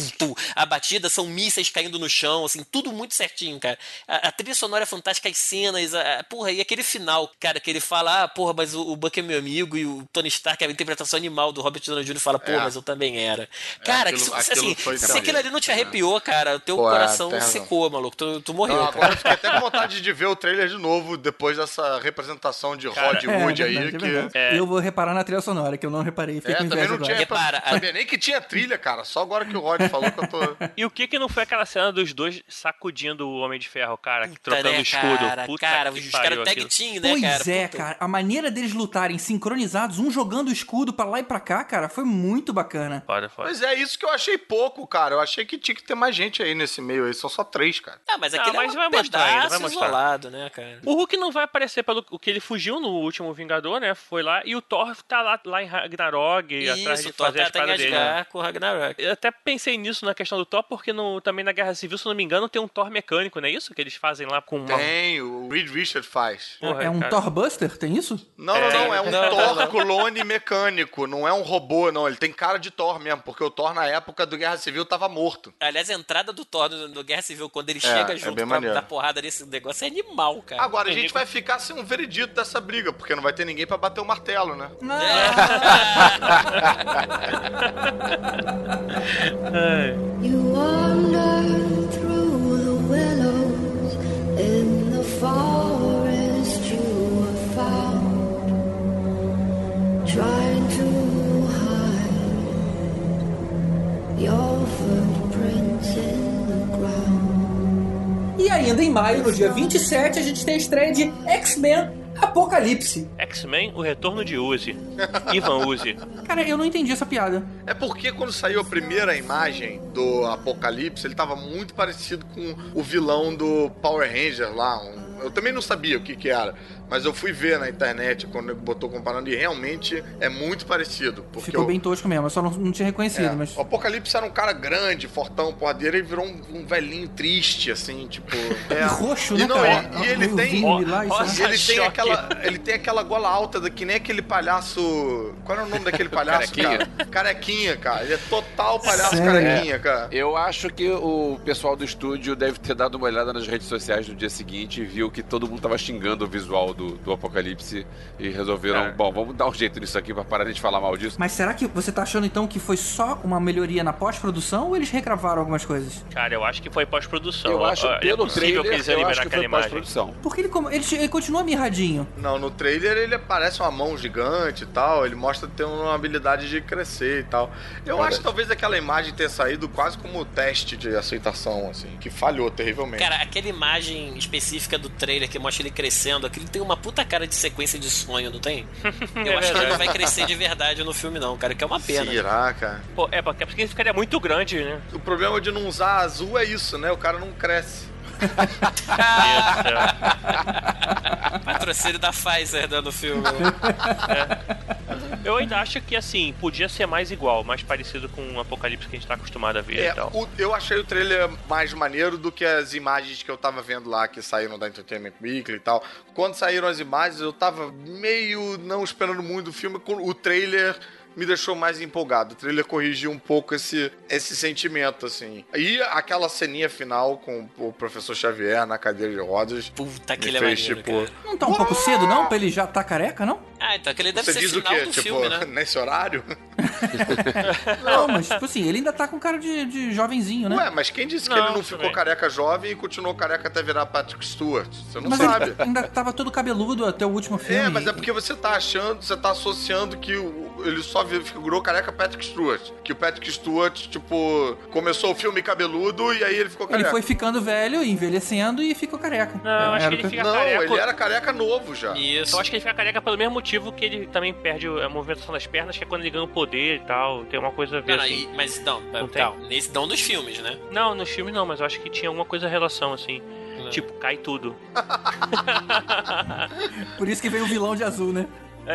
a batida, são mísseis caindo no chão, assim, tudo muito certinho, cara. A trilha sonora é fantástica, as cenas, porra, e aquele final, cara, que ele fala, porra, mas o Buck é meu amigo, e o Tony Stark, a interpretação animal do Robert Downey Jr. fala, mas eu também era. Cara, se aquilo ali não te arrepiou, cara, o teu coração secou, maluco, tu morreu. Não, agora eu fiquei até com vontade de ver o trailer de novo, depois dessa representação de Rod Wood aí. Eu vou reparar na trilha sonora, que eu não reparei. Também não tinha sabia nem que tinha trilha, cara, só agora que o Rod falou que eu tô... E o que não foi aquela cena dos dois sacudindo o Homem de Ferro, cara, trocando o escudo? Cara, os caras tag team, né, cara? Pois é, cara, a maneira deles lutarem sincronizados, um jogando o escudo pra lá e pra cá, cara, foi muito bacana. Foda. Pois é, isso que eu achei pouco, cara. Eu achei que tinha que ter mais gente aí nesse meio aí. São só 3, cara. Mas aquele mas vai mostrar ainda, vai mostrar. Isolado, né, cara? O Hulk não vai aparecer pelo que ele fugiu no último Vingador, né? Foi lá. E o Thor tá lá em Ragnarok, atrás de fazer a espada dele. Com o Ragnarok. Eu até pensei nisso na questão do Thor, porque também na Guerra Civil, se não me engano, tem um Thor mecânico, não é isso? Que eles fazem lá com uma... Tem, o Reed Richards faz. Porra, é um Thor Buster? Tem isso? Não, é um Thor clone mecânico. Não é um robô, não. Ele tem cara de Thor mesmo, porque o Thor na época do Guerra Civil tava morto. Aliás, a entrada do Thor no Guerra Civil, quando ele chega junto pra dar porrada nesse negócio, é animal, cara. Agora, a gente vai ficar sem um veredito dessa briga, porque não vai ter ninguém pra bater o martelo, né? You wander through the willows in the forest you have found, trying to hide your footprints in the ground. E ainda em maio, no dia 27, a gente tem a estreia de X-Men Apocalipse. X-Men, o retorno de Uzi. Ivan Uzi. Cara, eu não entendi essa piada. É porque quando saiu a primeira imagem do Apocalipse, ele tava muito parecido com o vilão do Power Ranger lá. Eu também não sabia o que era. Mas eu fui ver na internet quando ele botou comparando e realmente é muito parecido. Ficou bem tosco mesmo, eu só não tinha reconhecido, mas... O Apocalipse era um cara grande, fortão, porradeiro, ele virou um velhinho triste, assim, tipo... E roxo, e né, não, cara? E ele tem... Rosa ele tem aquela gola alta, que nem aquele palhaço... Qual era o nome daquele palhaço, cara? Carequinha, cara. Ele é total palhaço carequinha, cara. Eu acho que o pessoal do estúdio deve ter dado uma olhada nas redes sociais no dia seguinte e viu que todo mundo tava xingando o visual do Apocalipse e resolveram, bom, vamos dar um jeito nisso aqui pra parar de falar mal disso. Mas será que você tá achando então que foi só uma melhoria na pós-produção ou eles regravaram algumas coisas? Cara, eu acho que foi pós-produção. Eu acho pelo possível que trailer, eles iam eu liberar acho que aquela foi imagem. pós-produção. Porque ele continua mirradinho. Não, no trailer ele parece uma mão gigante e tal, ele mostra ter uma habilidade de crescer e tal. Eu acho que talvez aquela imagem tenha saído quase como teste de aceitação, assim, que falhou terrivelmente. Cara, aquela imagem específica do trailer que mostra ele crescendo, aquilo tem uma puta cara de sequência de sonho, não tem? Eu acho que ele não vai crescer de verdade no filme não, cara, que é uma pena. Será, cara? Pô, porque ele ficaria muito grande, né? O problema de não usar azul é isso, né? O cara não cresce. Patrocínio da Pfizer dando filme. Eu ainda acho que, assim, podia ser mais igual, mais parecido com o Apocalipse que a gente tá acostumado a ver e tal. Eu achei o trailer mais maneiro do que as imagens que eu tava vendo lá, que saíram da Entertainment Weekly e tal. Quando saíram as imagens, eu tava meio não esperando muito do filme. O trailer me deixou mais empolgado. O trailer corrigiu um pouco esse sentimento, assim. E aquela ceninha final com o professor Xavier na cadeira de rodas. Puta, que ele é maneiro, tipo... cara. Não tá um pouco cedo, não? Pra ele já tá careca, não? Ah, então aquele deve Você ser diz final o quê? do Tipo, filme, né? nesse horário? Não, mas tipo assim, ele ainda tá com cara de jovenzinho, né? Ué, mas quem disse que ele não ficou careca jovem e continuou careca até virar Patrick Stewart? Você não sabe. Ele ainda tava todo cabeludo até o último filme. Mas é porque você tá achando, você tá associando que ele só figurou careca Patrick Stewart. Que o Patrick Stewart, tipo, começou o filme cabeludo e aí ele ficou careca. Ele foi ficando velho, envelhecendo e ficou careca. Não, acho que ele fica careca. Ele era careca novo já. Isso. Eu acho que ele fica careca pelo mesmo motivo que ele também perde a movimentação das pernas, que é quando ele ganha o poder e tal. Tem uma coisa a ver, assim. Mas não, não nos filmes, né? Não, nos filmes não, mas eu acho que tinha alguma coisa em relação, assim. Tipo, cai tudo. Por isso que veio o vilão de azul, né?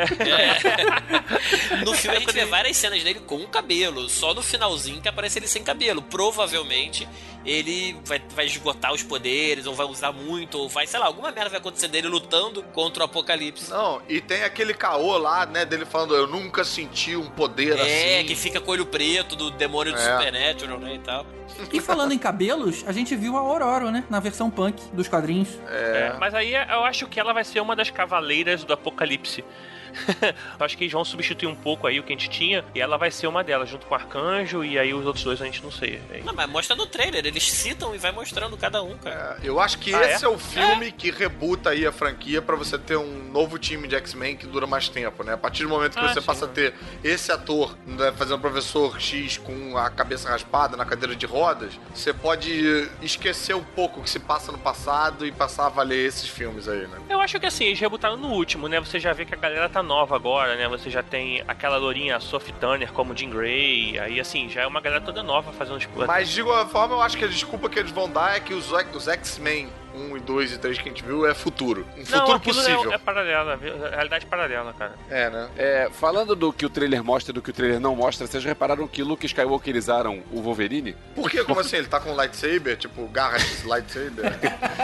No filme a gente vê várias cenas dele com o cabelo, só no finalzinho que aparece ele sem cabelo. Provavelmente ele vai esgotar os poderes, ou vai usar muito, ou vai, sei lá, alguma merda vai acontecer dele lutando contra o Apocalipse. Não, e tem aquele caô lá, né, dele falando, eu nunca senti um poder assim. Que fica com o olho preto do demônio do Supernatural, né, e tal. E falando em cabelos, a gente viu a Aurora, né, na versão punk dos quadrinhos. Mas aí eu acho que ela vai ser uma das cavaleiras do Apocalipse. Eu acho que eles vão substituir um pouco aí o que a gente tinha, e ela vai ser uma delas, junto com o Arcanjo, e aí os outros dois a gente não sei. Não, mas mostra no trailer, eles citam e vai mostrando cada um, cara. Eu acho que esse é o filme que rebuta aí a franquia pra você ter um novo time de X-Men que dura mais tempo, né? A partir do momento que você passa a ter esse ator, né, fazendo o professor X com a cabeça raspada na cadeira de rodas, você pode esquecer um pouco o que se passa no passado e passar a valer esses filmes aí, né? Eu acho que assim, eles rebutaram no último, né? Você já vê que a galera tá nova agora, né? Você já tem aquela lourinha Sophie Turner como Jean Grey, aí assim, já é uma galera toda nova fazendo os... Mas de qualquer forma, eu acho que a desculpa que eles vão dar é que os X-Men 1 e 2 e 3 que a gente viu é futuro. Futuro possível. É paralela, realidade paralela, cara. Né? Falando do que o trailer mostra e do que o trailer não mostra, vocês repararam que Luke Skywalkerizaram o Wolverine? Por quê? Como assim? Ele tá com lightsaber? Tipo, garra de lightsaber?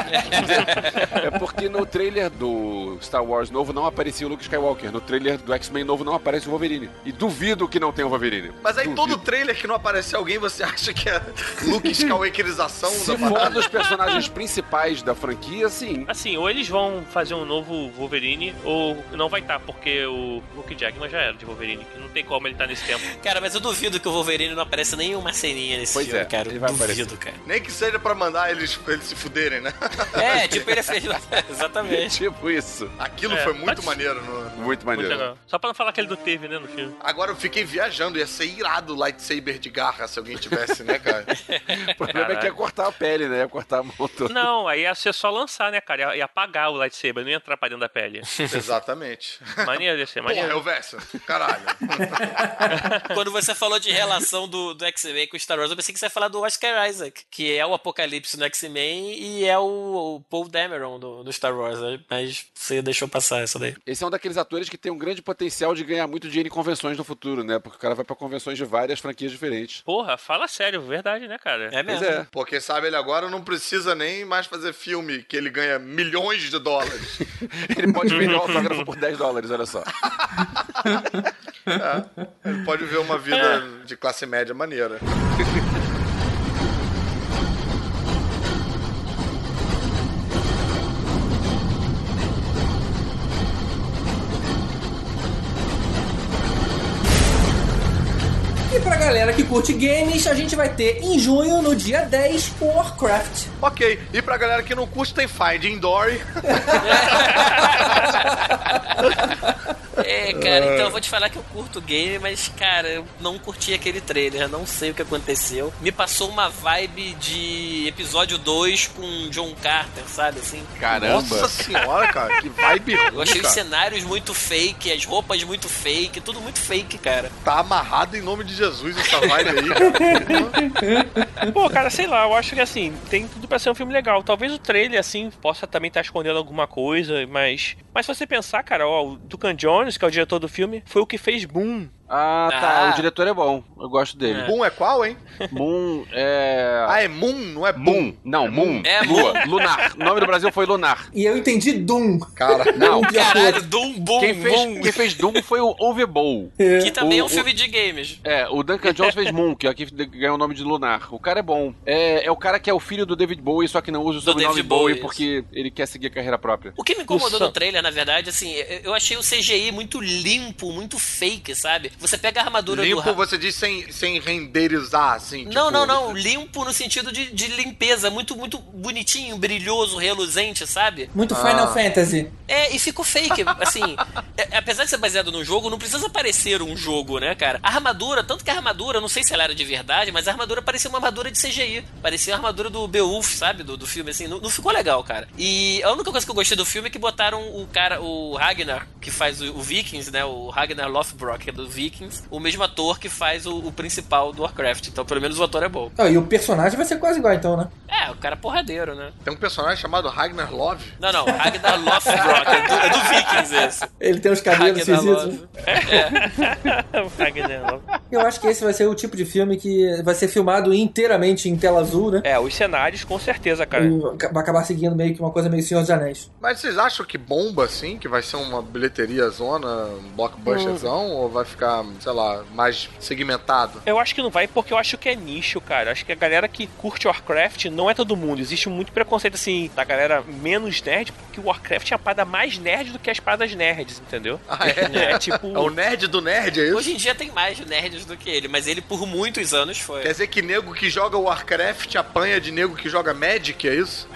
É porque no trailer do Star Wars novo não aparecia o Luke Skywalker. No trailer do X-Men novo não aparece o Wolverine. E duvido que não tenha o Wolverine. Mas aí todo trailer que não aparecer alguém, você acha que é Luke Skywalkerização? Se for um dos personagens principais da franquia, sim. Assim, ou eles vão fazer um novo Wolverine, ou não vai estar, porque o Hugh Jackman já era de Wolverine, que não tem como ele estar nesse tempo. Cara, mas eu duvido que o Wolverine não apareça nenhuma ceninha nesse filme, cara. Ele vai duvido, aparecer. cara. Nem que seja pra mandar eles se fuderem, né? Tipo, ele fez... Exatamente. Tipo isso. Aquilo foi muito maneiro. Muito maneiro. Muito legal. Só pra não falar que ele não teve, né, no filme. Agora eu fiquei viajando, ia ser irado o lightsaber de garra se alguém tivesse, né, cara? O problema é que ia cortar a pele, né? Ia cortar a mão toda. Não, aí ia ser só lançar, né, cara? Ia apagar o lightsaber, não ia entrar pra dentro da pele. Exatamente. Maneiro, ia ser Porra, maneiro. eu verso. Caralho. Quando você falou de relação do X-Men com Star Wars, eu pensei que você ia falar do Oscar Isaac, que é o Apocalipse no X-Men e é o Paul Dameron do Star Wars, né? Mas você deixou passar essa daí. Esse é um daqueles atores que tem um grande potencial de ganhar muito dinheiro em convenções no futuro, né? Porque o cara vai pra convenções de várias franquias diferentes. Porra, fala sério, verdade, né, cara? É mesmo. Pois é. Porque, sabe, ele agora não precisa nem mais fazer filme que ele ganha milhões de dólares. Ele pode vender um autógrafo por $10, olha só. Ele pode ver uma vida de classe média maneira. E pra galera que curte games, a gente vai ter em junho, no dia 10, o Warcraft. Ok, e pra galera que não curte, tem Finding Dory. Cara, então eu vou te falar que eu curto o game, mas, cara, eu não curti aquele trailer, eu não sei o que aconteceu. Me passou uma vibe de episódio 2 com John Carter, sabe, assim? Caramba. Nossa senhora, cara, que vibe ruim, Eu achei os cara. cenários muito fake, as roupas muito fake, tudo muito fake, cara. Tá amarrado em nome de Jesus essa vibe aí, cara. Pô, cara, sei lá, eu acho que assim, tem tudo pra ser um filme legal. Talvez o trailer, assim, possa também estar escondendo alguma coisa, mas se você pensar, cara, ó, o Duncan Jones, que é o diretor do filme, foi o que fez Boom. Ah, tá. O diretor é bom. Eu gosto dele. Boom é qual, hein? Moon é... Ah, é Moon, não é Boom. Moon. Não, Moon. É Lua. Lunar. O nome do Brasil foi Lunar. E eu entendi Doom. Cara, Não. Caralho, Doom, Boom, Quem fez Doom foi o Overbowl. que também é um o- filme de games. O Duncan Jones fez Moon, que aqui ganhou o nome de Lunar. O cara é bom. É o cara que é o filho do David Bowie, só que não usa o sobrenome David Bowie Bowie, porque ele quer seguir a carreira própria. O que me incomodou no trailer, na verdade, assim, eu achei o CGI muito limpo, muito fake, sabe? Você pega a armadura limpo do... você diz sem renderizar, assim. Não, tipo, não. Limpo no sentido de limpeza. Muito, muito bonitinho, brilhoso, reluzente, sabe? Muito Final Fantasy. E ficou fake. Assim, apesar de ser baseado num jogo, não precisa parecer um jogo, né, cara? A armadura, tanto que a armadura, não sei se ela era de verdade, mas a armadura parecia uma armadura de CGI. Parecia a armadura do Beowulf, sabe? Do filme, assim. Não ficou legal, cara. E a única coisa que eu gostei do filme é que botaram o Ragnar, que faz o Vikings, né? O Ragnar Lothbrok, que é do Vikings, o mesmo ator que faz o principal do Warcraft. Então, pelo menos o ator é bom. E o personagem vai ser quase igual, então, né? O cara é porradeiro, né? Tem um personagem chamado Ragnar Love. Não, Ragnar Lothbrok. É do Vikings esse. Ele tem os cabelos Ragnar esquisitos. Ragnar. Eu acho que esse vai ser o tipo de filme que vai ser filmado inteiramente em tela azul, né? Os cenários, com certeza, cara. E vai acabar seguindo meio que uma coisa meio Senhor dos Anéis. Mas vocês acham que bomba, assim? Que vai ser uma bilheteria zona, um blockbusterzão? Ou vai ficar, sei lá, mais segmentado? Eu acho que não vai porque eu acho que é nicho, cara. Acho que a galera que curte Warcraft não é todo mundo. Existe muito preconceito, assim, da galera menos nerd, porque o Warcraft é a parada mais nerd do que as paradas nerds, entendeu? Tipo... É o nerd do nerd, é isso? Hoje em dia tem mais nerds do que ele, mas ele por muitos anos foi. Quer dizer que nego que joga Warcraft apanha de nego que joga Magic, é isso?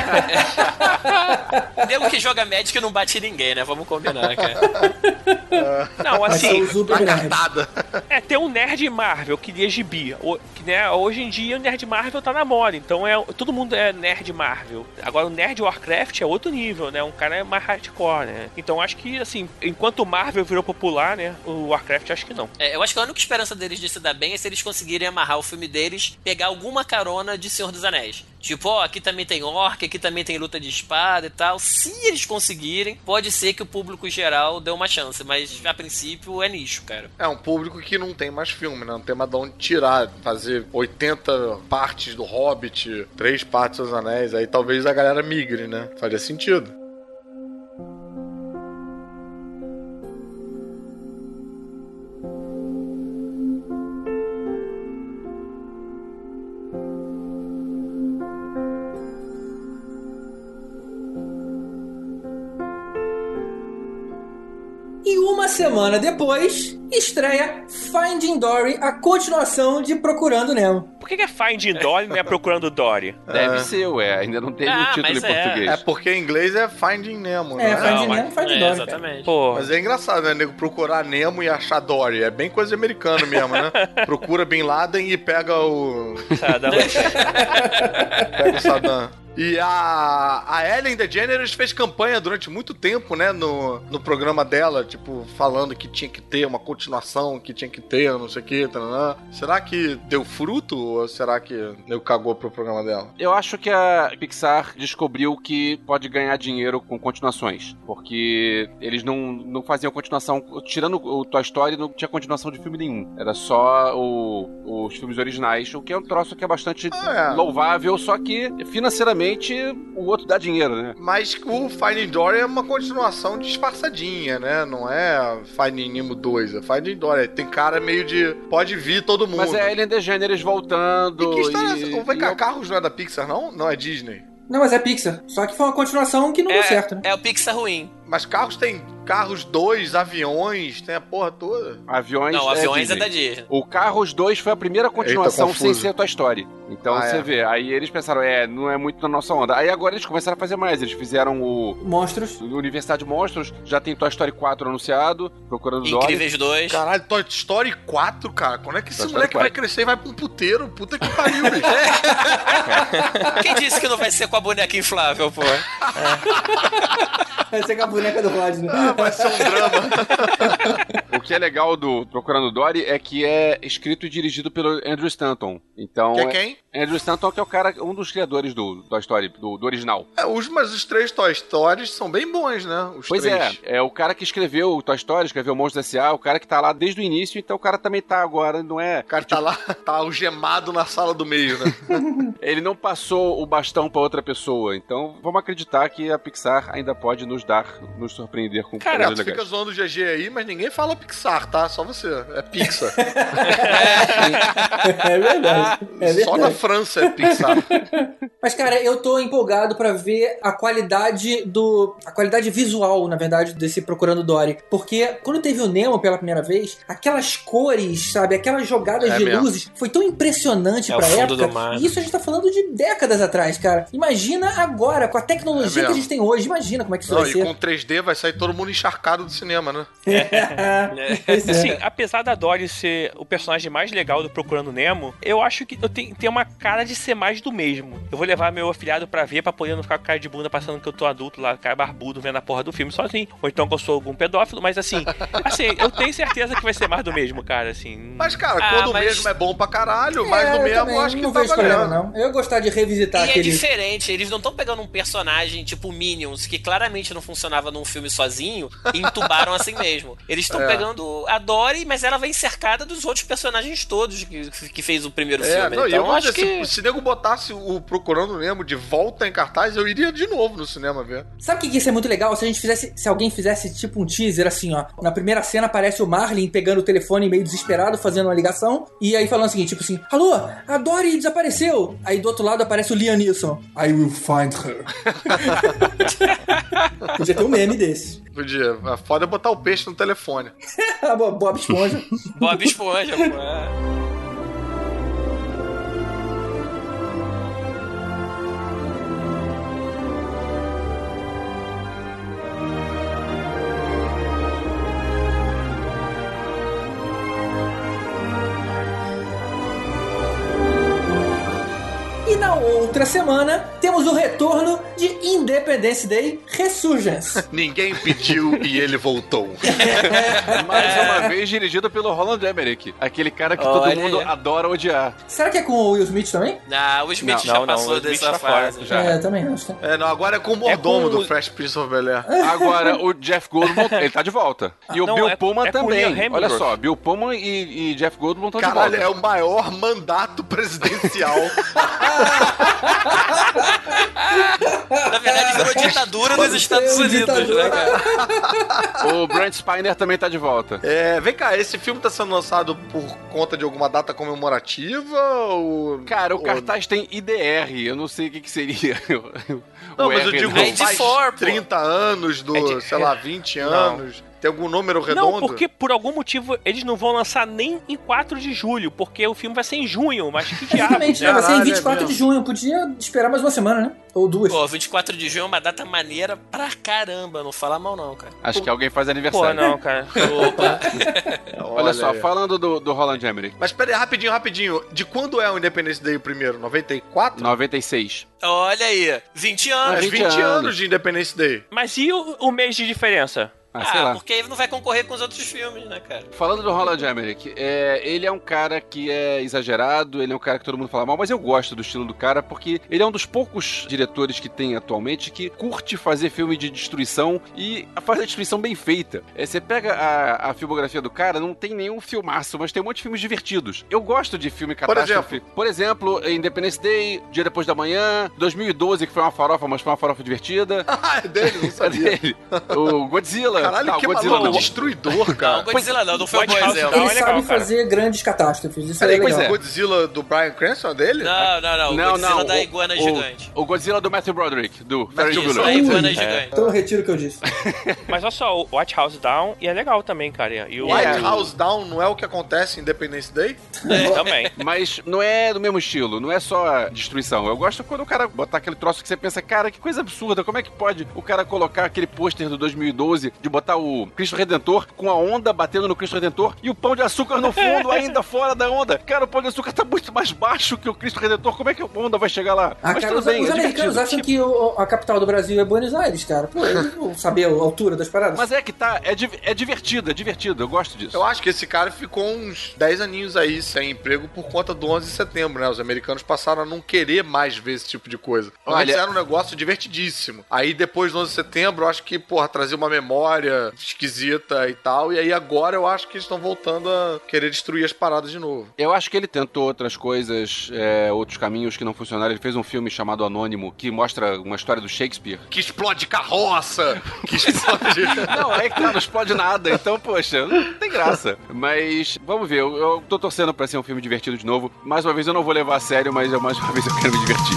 Nego que joga Magic não bate ninguém, né? Vamos combinar, cara. Não, assim... Cartada. Tem um nerd Marvel que lia gibi. Né, hoje em dia o nerd Marvel tá na moda, então todo mundo é nerd Marvel. Agora o nerd Warcraft é outro nível, né? Um cara é mais hardcore, né? Então acho que, assim, enquanto o Marvel virou popular, né? O Warcraft acho que não. Eu acho que a única esperança deles de se dar bem é se eles conseguirem amarrar o filme deles, pegar alguma carona de Senhor dos Anéis. Tipo, aqui também tem orc, aqui também tem luta de espada e tal. Se eles conseguirem, pode ser que o público geral dê uma chance, mas a princípio é nicho, cara. É um público que não tem mais filme, né? Não tem mais de onde tirar, fazer 80 partes do Hobbit, 3 partes dos Anéis, aí talvez a galera migre, né? Faria sentido. E uma semana depois, estreia Finding Dory, a continuação de Procurando Nemo. Por que é Finding Dory e não é Procurando Dory? Deve ser, ainda não teve o título em português. É porque em inglês é Finding Nemo, né? Finding Nemo, Finding Dory. Exatamente. Mas é engraçado, né, nego? Procurar Nemo e achar Dory. É bem coisa americana mesmo, né? Procura Bin Laden e pega o... Saddam. Pega o Saddam. E a Ellen DeGeneres fez campanha durante muito tempo, né, no programa dela, tipo, falando que tinha que ter uma continuação, que tinha que ter, não sei o que, será que deu fruto ou será que eu cagou pro programa dela? Eu acho que a Pixar descobriu que pode ganhar dinheiro com continuações, porque eles não faziam continuação, tirando o Toy Story, não tinha continuação de filme nenhum, era só os filmes originais, o que é um troço que é bastante louvável, só que financeiramente o outro dá dinheiro, né? Mas o Finding Dory é uma continuação disfarçadinha, né? Não é Finding Nemo 2, é Finding Dory. Tem cara meio de pode vir todo mundo. Mas é a Ellen DeGeneres voltando. E que história é essa? Vem cá, Carros não é da Pixar, não? Não é Disney? Não, mas é Pixar. Só que foi uma continuação que não deu certo, né? É o Pixar ruim. Mas Carros tem Carros 2, aviões, tem a porra toda. Aviões é da Disney. O Carros 2 foi a primeira continuação sem ser Toy Story. Então você vê, aí eles pensaram, não é muito na nossa onda. Aí agora eles começaram a fazer mais. Eles fizeram o Monstros. Universidade de Monstros, já tem Toy Story 4 anunciado, Procurando Dory. Incríveis 2. Caralho, Toy Story 4, cara? Quando é que esse moleque vai crescer e vai pra um puteiro? Puta que pariu, bicho. Quem disse que não vai ser com a boneca inflável, pô? Vai ser com a boneca do Rod, né? Vai ser um drama. O que é legal do Procurando Dory é que é escrito e dirigido pelo Andrew Stanton. Então, que é quem? Andrew Stanton, que é o cara, um dos criadores do Toy Story, do original. Mas os 3 Toy Stories são bem bons, né? Pois 3. É o cara que escreveu o Toy Story, escreveu o Monstros S.A., o cara que tá lá desde o início, então o cara também tá agora, não é... O cara tá lá, tá algemado na sala do meio, né? Ele não passou o bastão pra outra pessoa, então vamos acreditar que a Pixar ainda pode nos surpreender com coisas legais. Fica zoando o GG aí, mas ninguém fala Pixar, tá? Só você. É Pixar. É verdade. Só na França é Pixar. Mas, cara, eu tô empolgado pra ver a qualidade visual, na verdade, desse Procurando Dory. Porque quando teve o Nemo pela primeira vez, aquelas cores, sabe? Aquelas jogadas de luzes, foi tão impressionante pra época. E isso a gente tá falando de décadas atrás, cara. Imagina agora, com a tecnologia que a gente tem hoje, imagina como é que isso vai ser. E com 3D vai sair todo mundo encharcado do cinema, né? Assim, apesar da Dory ser o personagem mais legal do Procurando Nemo, eu acho que eu tenho uma cara de ser mais do mesmo. Eu vou levar meu afilhado pra ver, pra poder não ficar com cara de bunda passando que eu tô adulto lá, cara barbudo, vendo a porra do filme sozinho. Ou então que eu sou algum pedófilo, mas assim, eu tenho certeza que vai ser mais do mesmo, cara, assim. Mas, cara, quando o mesmo é bom pra caralho, mais do mesmo, eu acho que não vejo problema, não. Eu gostar de revisitar aquele... é diferente, eles não estão pegando um personagem tipo Minions, que claramente não funcionava num filme sozinho, e entubaram assim mesmo. Eles estão pegando a Dory, mas ela vem cercada dos outros personagens todos que fez o primeiro filme. Não, então, eu acho que... Se nego botasse o Procurando Nemo de volta em cartaz, eu iria de novo no cinema ver. Sabe o que ia ser muito legal? Se alguém fizesse tipo um teaser assim, ó. Na primeira cena aparece o Marlin pegando o telefone meio desesperado, fazendo uma ligação, e aí falando o seguinte, tipo assim, alô, a Dory desapareceu. Aí do outro lado aparece o Liam Neeson. I will find her. Podia ter um meme desse. Podia. A foda é botar o peixe no telefone. Bob Esponja. Bob Esponja, pô. E na outra semana, temos o retorno de Independence Day Resurgence. Ninguém pediu e ele voltou. Mais uma vez dirigido pelo Roland Emmerich, aquele cara que todo mundo adora odiar. Será que é com o Will Smith também? Não, o Smith já passou dessa fase. Já. Também acho. Não, agora é com o mordomo do Fresh Prince of Bel-Air. Agora, o Jeff Goldblum, ele tá de volta. E o Bill Pullman também. Olha só, Bill Pullman e Jeff Goldblum estão de volta. Caralho, é o maior mandato presidencial. Na verdade, virou ditadura nos Estados Unidos, né, cara? O Brent Spiner também tá de volta. Vem cá, esse filme tá sendo lançado por conta de alguma data comemorativa? Ou... Cara, o cartaz tem IDR, eu não sei o que seria. Não, mas eu digo, faz 30 anos, sei lá, 20 anos. Tem algum número redondo? Não, porque por algum motivo eles não vão lançar nem em 4 de julho, porque o filme vai ser em junho, mas que diabo, Exatamente, né? vai ser em 24 de junho. Podia esperar mais uma semana, né? Ou 2. Pô, 24 de junho é uma data maneira pra caramba. Não fala mal não, cara. Acho que alguém faz Pô, aniversário. não, cara. Opa. Olha só, aí. falando do Roland Emmerich. Mas pera aí, rapidinho. De quando é o Independence Day o primeiro? 94? 96. Olha aí, 20 anos. 20 anos de Independence Day. Mas e o mês de diferença? Sei lá. Porque aí não vai concorrer com os outros filmes, né, cara? Falando do Roland Emmerich, ele é um cara que é exagerado, ele é um cara que todo mundo fala mal, mas eu gosto do estilo do cara porque ele é um dos poucos diretores que tem atualmente que curte fazer filme de destruição e faz a destruição bem feita. Você pega a filmografia do cara, não tem nenhum filmaço, mas tem um monte de filmes divertidos. Eu gosto de filme catástrofe. Por exemplo, Independence Day, Dia Depois da Manhã, 2012, que foi uma farofa, mas foi uma farofa divertida. É dele, não sabia. É dele. O Godzilla. Caralho, que Godzilla maluco destruidor, cara. Não, Godzilla não foi um bom exemplo. Ele sabe fazer grandes catástrofes. Isso é legal. O Godzilla do Bryan Cranston é dele? Não. O Godzilla da iguana gigante. O Godzilla do Matthew Broderick, do Ferris Isso, Bueller. da iguana gigante. Então eu retiro o que eu disse. Mas olha só, o White House Down e é legal também, cara. E o White House Down não é o que acontece em Independence Day? Também. Mas não é do mesmo estilo, não é só destruição. Eu gosto quando o cara botar aquele troço que você pensa, cara, que coisa absurda, como é que pode o cara colocar aquele pôster do 2012 de botar o Cristo Redentor com a onda batendo no Cristo Redentor e o Pão de Açúcar no fundo, ainda fora da onda. Cara, o Pão de Açúcar tá muito mais baixo que o Cristo Redentor, como é que a onda vai chegar lá? Mas cara, os americanos acham que a capital do Brasil é Buenos Aires, cara. Pô, eles vão saber a altura das paradas. Mas é que tá, é divertido, eu gosto disso. Eu acho que esse cara ficou uns 10 aninhos aí sem emprego por conta do 11 de setembro, né? Os americanos passaram a não querer mais ver esse tipo de coisa. Antes era um negócio divertidíssimo. Aí depois do 11 de setembro, eu acho que, trazia uma memória esquisita e tal. E aí agora eu acho que eles estão voltando a querer destruir as paradas de novo. Eu acho que ele tentou outras coisas, outros caminhos que não funcionaram. Ele fez um filme chamado Anônimo, que mostra uma história do Shakespeare. Que explode carroça! Que explode... Não, é que não explode nada. Então, poxa, não tem graça. Mas, vamos ver. Eu tô torcendo pra ser um filme divertido de novo. Mais uma vez eu não vou levar a sério, mas mais uma vez eu quero me divertir.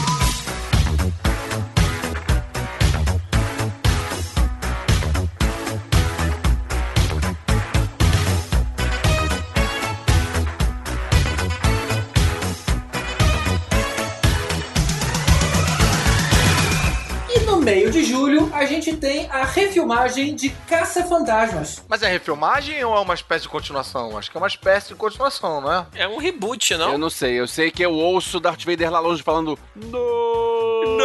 No meio de julho, a gente tem a refilmagem de Caça-Fantasmas. Mas é refilmagem ou é uma espécie de continuação? Acho que é uma espécie de continuação, não é? É um reboot, não? Eu não sei. Eu sei que eu ouço Darth Vader lá longe falando Não!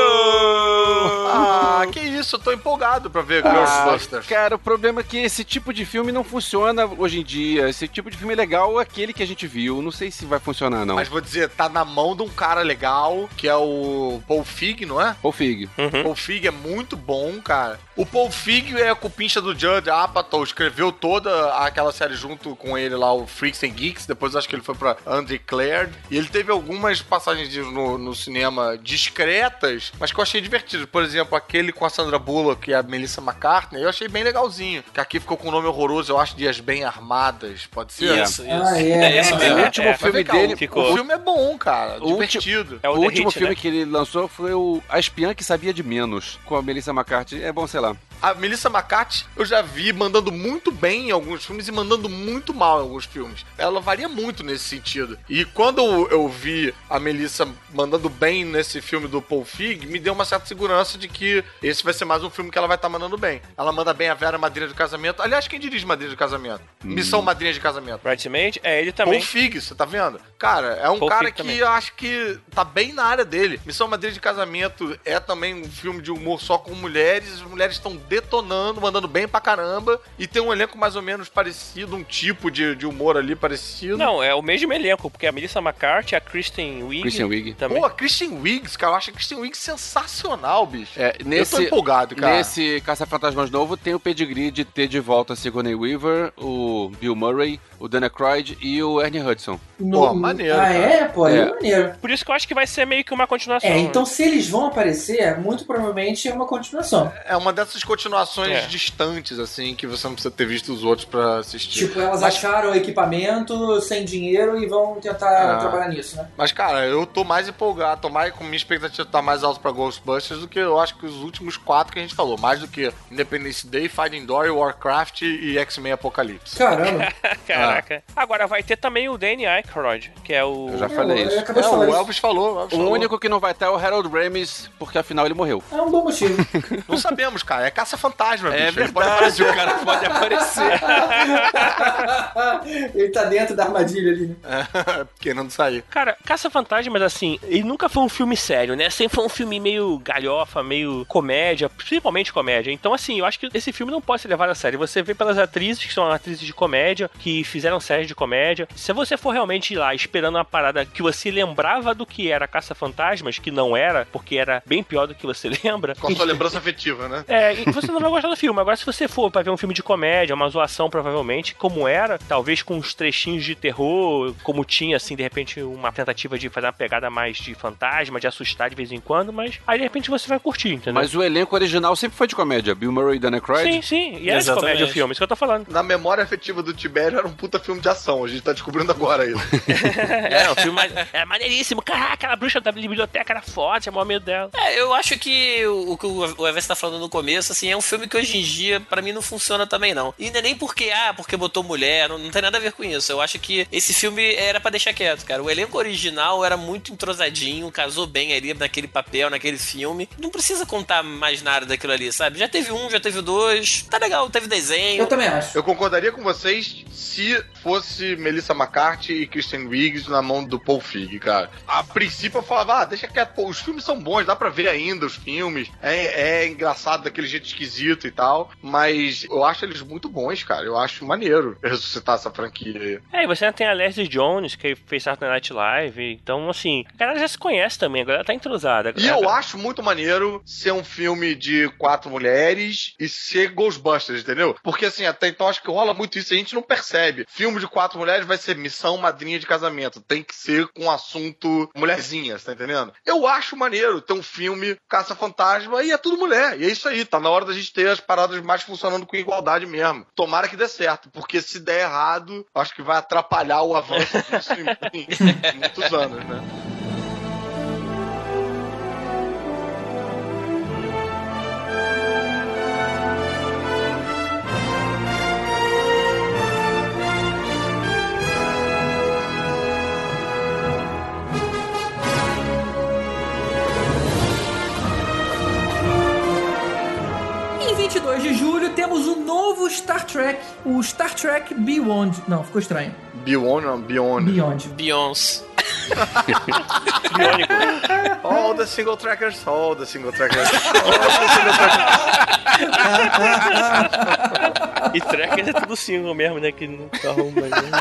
Ah, que isso. Eu tô empolgado pra ver Ghostbusters. Cara, o problema é que esse tipo de filme não funciona hoje em dia. Esse tipo de filme legal é aquele que a gente viu. Não sei se vai funcionar, não. Mas vou dizer, tá na mão de um cara legal, que é o Paul Feig, não é? Paul Feig. Paul Feig é muito bom, cara. O Paul Feig é a cupincha do Judd Apatow, escreveu toda aquela série junto com ele lá, o Freaks and Geeks. Depois acho que ele foi pra Undeclared. E ele teve algumas passagens no cinema discretas, mas que eu achei divertido. Por exemplo, aquele com a Sandra Bullock e a Melissa McCarthy, eu achei bem legalzinho. Que aqui ficou com um nome horroroso, eu acho, de As Bem Armadas, pode ser? Isso. É esse O mesmo. último filme dele ficou. O filme é bom, cara. Divertido. É o último Hit, filme né? que ele lançou foi o A Espiã que Sabia de Menos, com a Melissa McCarthy. É bom, sei lá. A Melissa McCarthy eu já vi mandando muito bem em alguns filmes e mandando muito mal em alguns filmes. Ela varia muito nesse sentido. E quando eu vi a Melissa mandando bem nesse filme do Paul Feig, me deu uma certa segurança de que esse vai ser mais um filme que ela vai estar mandando bem. Ela manda bem a Vera, Madrinha de Casamento. Aliás, quem dirige Madrinha de Casamento? Missão Madrinha de Casamento. Bridesmaid, ele também. Paul Feig, você tá vendo? Cara, é um Paul cara Feig que também. eu acho que tá bem na área dele. Missão Madrinha de Casamento é também um filme de humor só com mulheres. As mulheres estão detonando, mandando bem pra caramba. E tem um elenco mais ou menos parecido, um tipo de humor ali parecido. Não, é o mesmo elenco, porque a Melissa McCarthy, a Kristen Wiig também. Pô, a Kristen Wiig, cara, eu acho a Kristen Wiig sensacional, bicho. Nesse, eu tô empolgado, cara. Nesse Caça-Fantasmas novo tem o pedigree de ter de volta a Sigourney Weaver, o Bill Murray, o Dan Aykroyd e o Ernie Hudson. Pô, maneiro, cara. É? Pô, é maneiro. Por isso que eu acho que vai ser meio que uma continuação. Então se eles vão aparecer, muito provavelmente é uma continuação. É uma dessas continuações distantes, assim, que você não precisa ter visto os outros pra assistir. Tipo, elas acharam o equipamento sem dinheiro e vão tentar trabalhar nisso, né? Mas, cara, eu tô mais empolgado, com minha expectativa tá mais alta pra Ghostbusters do que eu acho que os últimos 4 que a gente falou. Mais do que Independence Day, Finding Dory, Warcraft e X-Men Apocalipse. Caramba. Caraca. Agora vai ter também o Danny Aykroyd, que é o... Eu já falei isso. O Elvis falou. O único que não vai estar é o Harold Ramis, porque afinal ele morreu. É um bom motivo. Não sabemos, cara. É caça-fantasma, bicho. É verdade, o cara pode aparecer. Ele tá dentro da armadilha ali, né? Querendo sair. Cara, Caça-Fantasmas, assim, ele nunca foi um filme sério, né? Sempre foi um filme meio galhofa, meio comédia, principalmente comédia. Então, assim, eu acho que esse filme não pode ser levado a sério. Você vê pelas atrizes, que são atrizes de comédia, que fizeram séries de comédia. Se você for realmente ir lá esperando uma parada que você lembrava do que era Caça-Fantasmas, que não era, porque era bem pior do que você lembra. Com a sua lembrança afetiva, né? E você não vai gostar do filme. Agora, se você for pra ver um filme de comédia, uma zoação, provavelmente, como era, talvez com uns trechinhos de terror, como tinha, assim, de repente, uma tentativa de fazer uma pegada mais de fantasma, de assustar de vez em quando, mas aí, de repente, você vai curtir, entendeu? Mas o elenco original sempre foi de comédia. Bill Murray e Dan Aykroyd? Sim. E era de comédia o filme, isso que eu tô falando. Na memória afetiva do Tibério era um puta filme de ação. A gente tá descobrindo agora isso. O filme era maneiríssimo. Caraca, aquela bruxa da biblioteca era foda, tinha maior medo dela. Eu acho que o que o Everest tá falando no começo, assim, é um filme que hoje em dia, pra mim, não funciona também, não. E não é nem porque botou mulher, não tem nada a ver com isso. Eu acho que esse filme era pra deixar quieto, cara. O elenco original era muito entrosadinho, casou bem ali naquele papel, naquele filme. Não precisa contar mais nada daquilo ali, sabe? Já teve um, já teve 2, tá legal, teve desenho. Eu também acho. Eu concordaria com vocês se fosse Melissa McCarthy e Kristen Wiig na mão do Paul Feig, cara. A princípio eu falava, deixa quieto, pô, os filmes são bons, dá pra ver ainda os filmes, é engraçado daquele jeito esquisito e tal, mas eu acho eles muito bons, cara. Eu acho maneiro ressuscitar essa franquia aí. E você ainda tem a Leslie Jones, que fez Saturday Night Live, então, assim, a galera já se conhece também, agora ela tá entrosada. E eu acho muito maneiro ser um filme de 4 mulheres e ser Ghostbusters, entendeu? Porque, assim, até então acho que rola muito isso e a gente não percebe. Filme de 4 mulheres vai ser missão madrinha de casamento. Tem que ser com assunto mulherzinha, tá entendendo? Eu acho maneiro ter um filme Caça-Fantasma e é tudo mulher. E é isso aí, tá na hora da gente ter as paradas mais funcionando com igualdade mesmo. Tomara que dê certo, porque se der errado, acho que vai atrapalhar o avanço disso em muitos anos, né? Em 22 de julho temos o novo Star Trek, o Star Trek Beyond. Não, ficou estranho. Beyond, não, Beyond. Beyoncé. Biônico. All the single trackers. E trackers é tudo single mesmo, né? Que não arruma.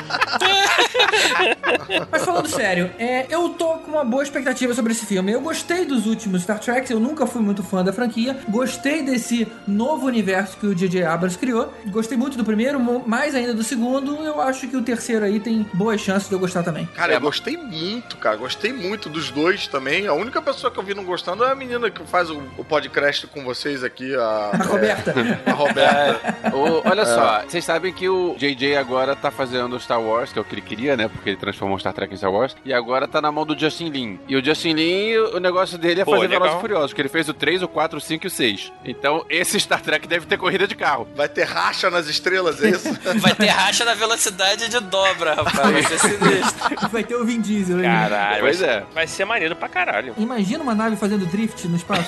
Mas falando sério, eu tô com uma boa expectativa sobre esse filme. Eu gostei dos últimos Star Trek, eu nunca fui muito fã da franquia. Gostei desse novo universo que o J.J. Abrams criou. Gostei muito do primeiro, mais ainda do segundo. Eu acho que o terceiro aí tem boas chances de eu gostar também. Cara, eu gostei muito, cara. Gostei muito dos dois também. A única pessoa que eu vi não gostando é a menina que faz o podcast com vocês aqui, a Roberta. A Roberta. Olha só, vocês sabem que o J.J. agora tá fazendo Star Wars, que é o que ele queria, né? Porque ele transformou Star Trek em Star Wars. E agora tá na mão do Justin Lin. E o Justin Lin, o negócio dele é fazer Velozes e Furiosos, porque ele fez o 3, o 4, o 5 e o 6. Então, esse Star Trek deve ter corrida de carro. Vai ter racha nas estrelas, é isso? Vai ter racha na velocidade de dobra, rapaz. Vai ser sinistro. Vai ter o Vin Diesel aí. Caralho, Pois é. Vai ser maneiro pra caralho. Imagina uma nave fazendo drift no espaço.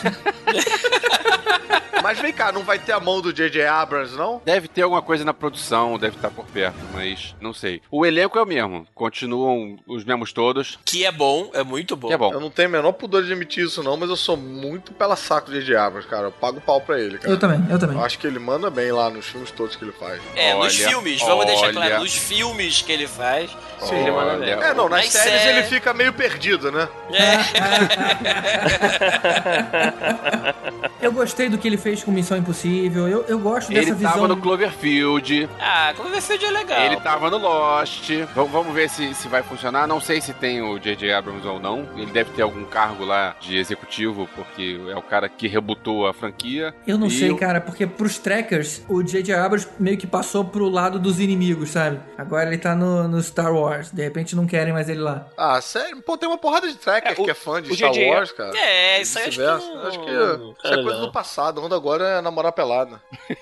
Mas vem cá, não vai ter a mão do J.J. Abrams, não? Deve ter alguma coisa na produção, deve estar por perto, mas não sei. O elenco é o mesmo, continuam os mesmos todos. Que é bom, é muito bom. Que é bom. Eu não tenho o menor pudor de admitir isso não, mas eu sou muito pela saco do J.J. Abrams, cara. Eu pago pau pra ele, cara. Eu também. Eu acho que ele manda bem lá nos filmes todos que ele faz. Nos filmes, vamos deixar claro, nos filmes que ele faz. Sim, ele manda bem. Não, nas séries ele fica meio perdido, né? Eu gostei do que ele fez com Missão Impossível. Eu gosto dessa visão. Ele tava no Cloverfield. Ah, Cloverfield é legal. Ele tava no Lost. Vamos ver se vai funcionar. Não sei se tem o J.J. Abrams ou não. Ele deve ter algum cargo lá de executivo, porque é o cara que rebutou a franquia. Eu não sei, cara, porque pros trackers, o J.J. Abrams meio que passou pro lado dos inimigos, sabe? Agora ele tá no Star Wars. De repente não querem mais ele lá. Ah, sério? Pô, tem uma porrada de tracker que é fã de Star Wars, cara. Isso aí acho que acho que isso é coisa do passado. A onda agora é namorar pelada.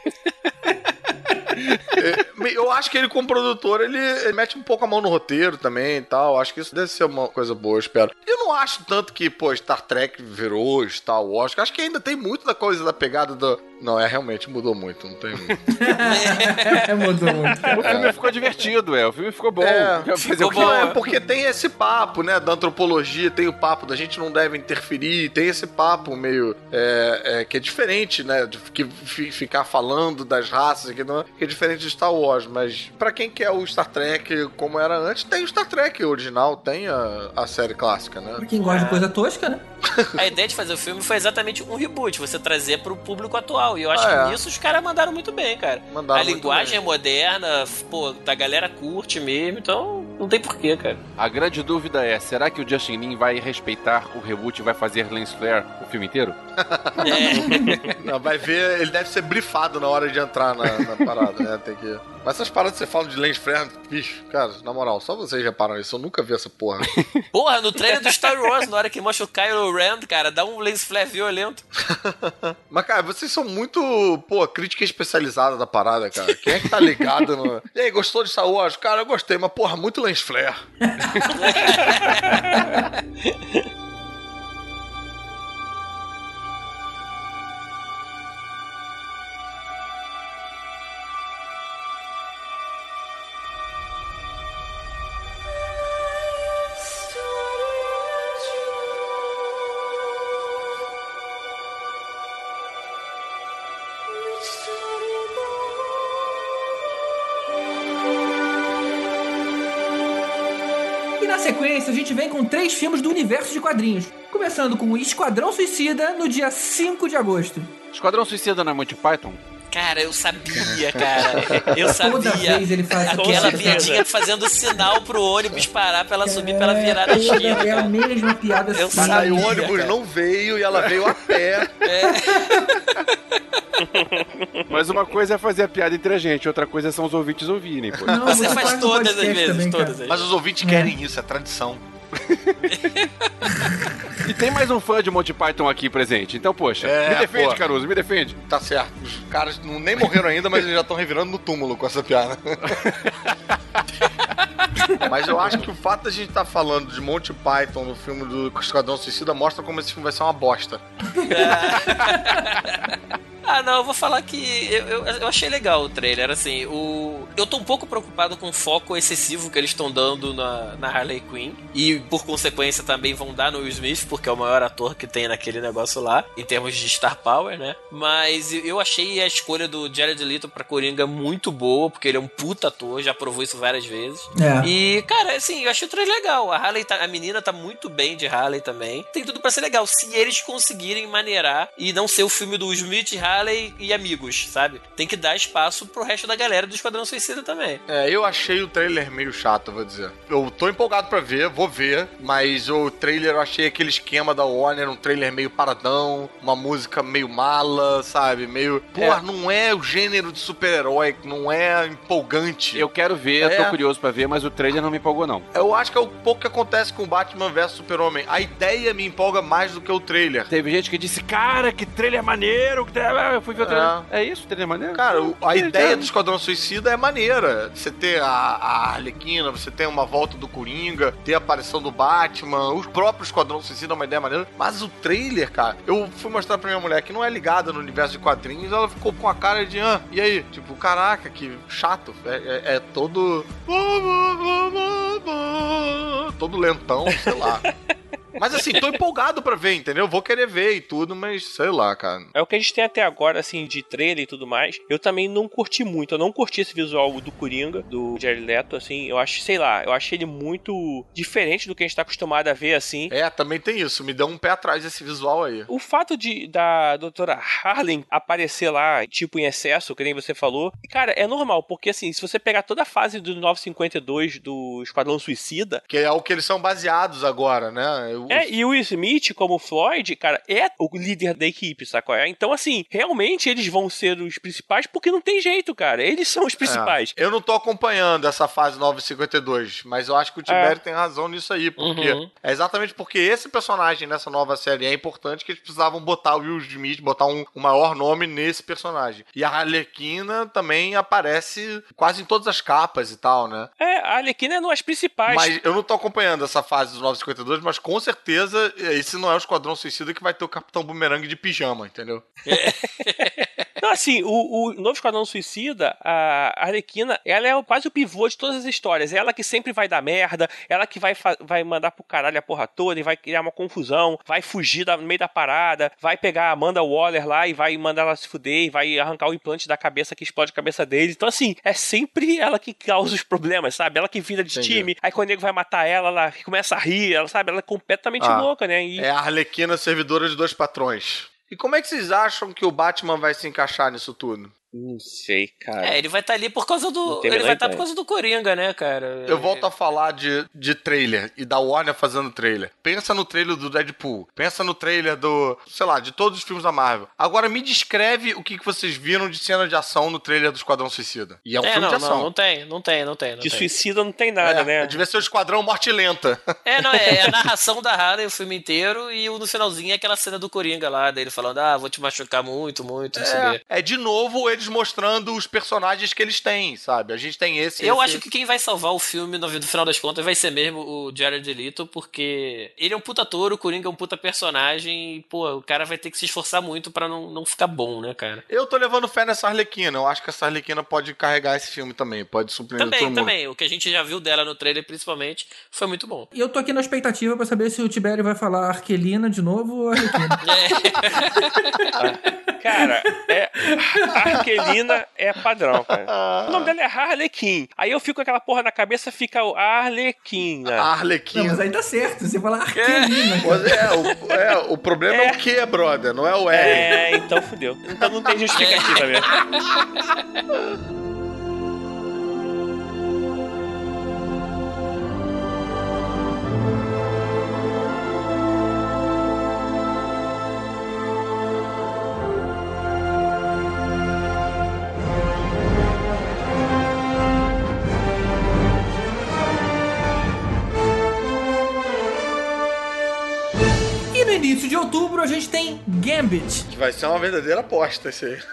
Eu acho que ele, como produtor, ele mete um pouco a mão no roteiro também e tal. Acho que isso deve ser uma coisa boa, eu espero. Eu não acho tanto que, pô, Star Trek virou Star Wars. Acho que ainda tem muito da coisa da pegada do... Não, realmente mudou muito, não tem muito. Mudou muito. O filme ficou divertido, o filme ficou bom. Ficou bom, porque tem esse papo, né, da antropologia, tem o papo da gente não deve interferir, tem esse papo meio que é diferente, né, de ficar falando das raças, que é diferente de Star Wars, mas pra quem quer o Star Trek como era antes, tem o Star Trek original, tem a série clássica, né? Pra quem gosta de coisa tosca, né? A ideia de fazer o filme foi exatamente um reboot, você trazer pro público atual. E eu acho que nisso os caras mandaram muito bem, cara. A linguagem é moderna, pô, da galera curte mesmo, então não tem porquê, cara. A grande dúvida é, será que o Justin Lin vai respeitar o reboot e vai fazer Lens Flare o filme inteiro? Não, vai ver, ele deve ser brifado na hora de entrar na parada, né? Tem que... Mas essas paradas que você fala de Lens Flare, bicho, cara, na moral, só vocês reparam isso, eu nunca vi essa porra. Porra, no trailer do Star Wars, na hora que mostra o Kylo Ren, cara, dá um Lens Flare violento. Mas, cara, vocês são muito, crítica especializada da parada, cara. Quem é que tá ligado no... E aí, gostou de Star Wars? Cara, eu gostei, mas, porra, muito Lens Flare. A gente vem com 3 filmes do universo de quadrinhos. Começando com Esquadrão Suicida, no dia 5 de agosto. Esquadrão Suicida não é Monty Python? Cara, eu sabia, cara. Eu sabia. Toda vez ele faz aquela piadinha fazendo sinal pro ônibus parar pra ela subir, pra ela virar na esquina. É a mesma piada. Eu sabia, aí o ônibus não veio e ela veio a pé. Mas uma coisa é fazer a piada entre a gente, outra coisa são os ouvintes ouvirem. Pô. Não, você faz todas as vezes, também, todas as Mas os ouvintes querem isso, é tradição. E tem mais um fã de Monty Python aqui presente, então, poxa, me defende, Caruso, me defende. Tá certo, os caras nem morreram ainda, mas eles já estão revirando no túmulo com essa piada. Mas eu acho que o fato da gente estar falando de Monty Python no filme do Esquadrão Suicida mostra como esse filme vai ser uma bosta. Ah, não, eu vou falar que eu achei legal o trailer, assim, eu tô um pouco preocupado com o foco excessivo que eles estão dando na Harley Quinn, e por consequência também vão dar no Will Smith, porque é o maior ator que tem naquele negócio lá, em termos de star power, né, mas eu achei a escolha do Jared Leto pra Coringa muito boa, porque ele é um puta ator, já provou isso várias vezes, e, cara, assim, eu achei o trailer legal, a menina tá muito bem de Harley também, tem tudo pra ser legal, se eles conseguirem maneirar e não ser o filme do Will Smith, Harley e amigos, sabe? Tem que dar espaço pro resto da galera do Esquadrão Suicida também. Eu achei o trailer meio chato, vou dizer. Eu tô empolgado pra ver, vou ver, mas o trailer eu achei aquele esquema da Warner, um trailer meio paradão, uma música meio mala, sabe? Meio... Porra, não é o gênero de super-herói, não é empolgante. Eu quero ver, eu tô curioso pra ver, mas o trailer não me empolgou, não. Eu acho que é o pouco que acontece com o Batman vs Super-Homem. A ideia me empolga mais do que o trailer. Teve gente que disse, cara, que trailer maneiro, eu fui ver o trailer. É isso, o trailer é maneiro? Cara, a ideia do Esquadrão Suicida é maneira. Você ter a Arlequina, você ter uma volta do Coringa, ter a aparição do Batman, o próprio Esquadrão Suicida é uma ideia maneira. Mas o trailer, cara, eu fui mostrar pra minha mulher que não é ligada no universo de quadrinhos, ela ficou com a cara de, e aí? Tipo, caraca, que chato. É todo... todo lentão, sei lá. Mas assim, tô empolgado pra ver, entendeu? Vou querer ver e tudo, mas sei lá, cara. É o que a gente tem até agora, assim, de trailer e tudo mais. Eu também não curti muito. Eu não curti esse visual do Coringa, do Jared Leto, assim. Eu acho, sei lá, eu achei ele muito diferente do que a gente tá acostumado a ver, assim. Também tem isso. Me deu um pé atrás esse visual aí. O fato da doutora Harlan aparecer lá, tipo, em excesso, que nem você falou, cara, é normal, porque assim, se você pegar toda a fase do 952 do Esquadrão Suicida... Que é o que eles são baseados agora, né? E o Will Smith, como Floyd, cara, é o líder da equipe, sacou? Então, assim, realmente eles vão ser os principais porque não tem jeito, cara. Eles são os principais. Eu não tô acompanhando essa fase 952, mas eu acho que o Tibério tem razão nisso aí, porque é exatamente porque esse personagem nessa nova série é importante que eles precisavam botar o Will Smith, botar um maior nome nesse personagem. E a Arlequina também aparece quase em todas as capas e tal, né? A Arlequina é uma das principais. Mas eu não tô acompanhando essa fase dos 952, mas com certeza esse não é o Esquadrão Suicida que vai ter o Capitão Boomerang de pijama, entendeu? Não, assim, o novo Esquadrão Suicida, a Arlequina, ela é quase o pivô de todas as histórias. É ela que sempre vai dar merda, ela que vai mandar pro caralho a porra toda e vai criar uma confusão, vai fugir no meio da parada, vai pegar a Amanda Waller lá e vai mandar ela se fuder e vai arrancar o implante da cabeça que explode a cabeça dele. Então, assim, é sempre ela que causa os problemas, sabe? Ela que vira de time, aí quando o nego vai matar ela começa a rir, ela, sabe? Ela é completamente louca, né? É a Arlequina servidora de 2 patrões. E como é que vocês acham que o Batman vai se encaixar nisso tudo? Não sei, cara. Ele vai estar ali por causa do... Ele vai estar por causa do Coringa, né, cara? Eu volto a falar de trailer e da Warner fazendo trailer. Pensa no trailer do Deadpool. Pensa no trailer do... sei lá, de todos os filmes da Marvel. Agora me descreve o que vocês viram de cena de ação no trailer do Esquadrão Suicida. E é um filme de ação. Não tem. De suicida não tem nada, né? Devia ser o Esquadrão Morte Lenta. É a narração da Harley o filme inteiro e no finalzinho é aquela cena do Coringa lá, dele falando, vou te machucar muito, não sei o quê. É de novo eles mostrando os personagens que eles têm, sabe? A gente tem Eu acho que quem vai salvar o filme no final das contas vai ser mesmo o Jared Leto, porque ele é um puta ator, o Coringa é um puta personagem e, pô, o cara vai ter que se esforçar muito pra não ficar bom, né, cara? Eu tô levando fé nessa Arlequina. Eu acho que essa Arlequina pode carregar esse filme também, pode surpreender todo mundo. Também. O que a gente já viu dela no trailer, principalmente, foi muito bom. E eu tô aqui na expectativa pra saber se o Tibério vai falar Arquelina de novo ou Arlequina. Cara, a Arquelina é padrão, cara. O nome dela é Harlequin. Aí eu fico com aquela porra na cabeça, fica o Arlequina. Arlequina. Não, mas aí tá certo, você fala Arquelina. O problema é o que, brother? Não é o R. Então fudeu. Então não tem justificativa mesmo. E no início de outubro a gente tem Gambit. Que vai ser uma verdadeira aposta esse aí.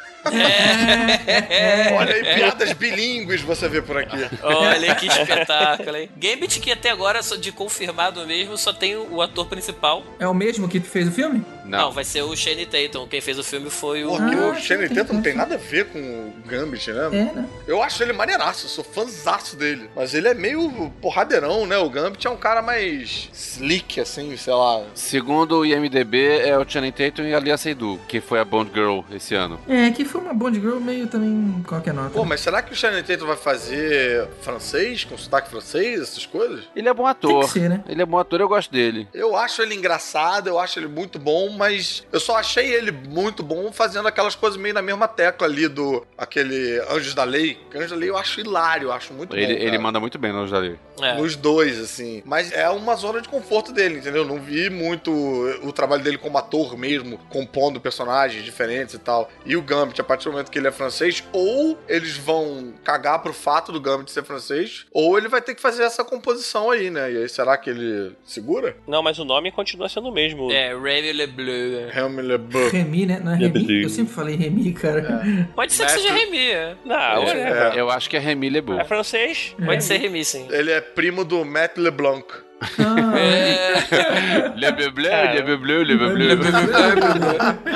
Olha aí, piadas bilíngues você vê por aqui. Olha que espetáculo, hein? Gambit, que até agora, de confirmado mesmo, só tem o ator principal. É o mesmo que fez o filme? Não, vai ser o Channing Tatum. Quem fez o filme foi o... o Channing Tatum não tem nada a ver com o Gambit, né? Né? Eu acho ele maneiraço, eu sou fãzaço dele. Mas ele é meio porradeirão, né? O Gambit é um cara mais slick, assim, sei lá. Segundo o IMDB, é o Channing Tatum e a Lia Seydoux, que foi a Bond Girl esse ano. Que foi uma Bond Girl meio também qualquer nota. Pô, mas será que o Channing Tatum vai fazer francês, com sotaque francês, essas coisas? Ele é bom ator. Tem que ser, né? Ele é bom ator, eu gosto dele. Eu acho ele engraçado, eu acho ele muito bom, mas eu só achei ele muito bom fazendo aquelas coisas meio na mesma tecla ali do aquele Anjos da Lei. Anjos da Lei eu acho hilário, eu acho muito bom. Ele manda muito bem no Anjos da Lei. Nos dois, assim. Mas é uma zona de conforto dele, entendeu? Não vi muito o trabalho dele como ator mesmo, compondo personagens diferentes e tal. E o Gambit, a partir do momento que ele é francês, ou eles vão cagar pro fato do Gambit ser francês, ou ele vai ter que fazer essa composição aí, né? E aí, será que ele segura? Não, mas o nome continua sendo o mesmo. Remy LeBlanc. Remy LeBlanc. Remy, né? Não é Remy? Eu sempre falei Remy, cara. Pode ser que seja Remy, Não, eu acho que é Remy LeBlanc. É francês? Pode ser Remy, sim. Ele é primo do Matt LeBlanc. Le Bleu, Le Bleu, Le Bleu.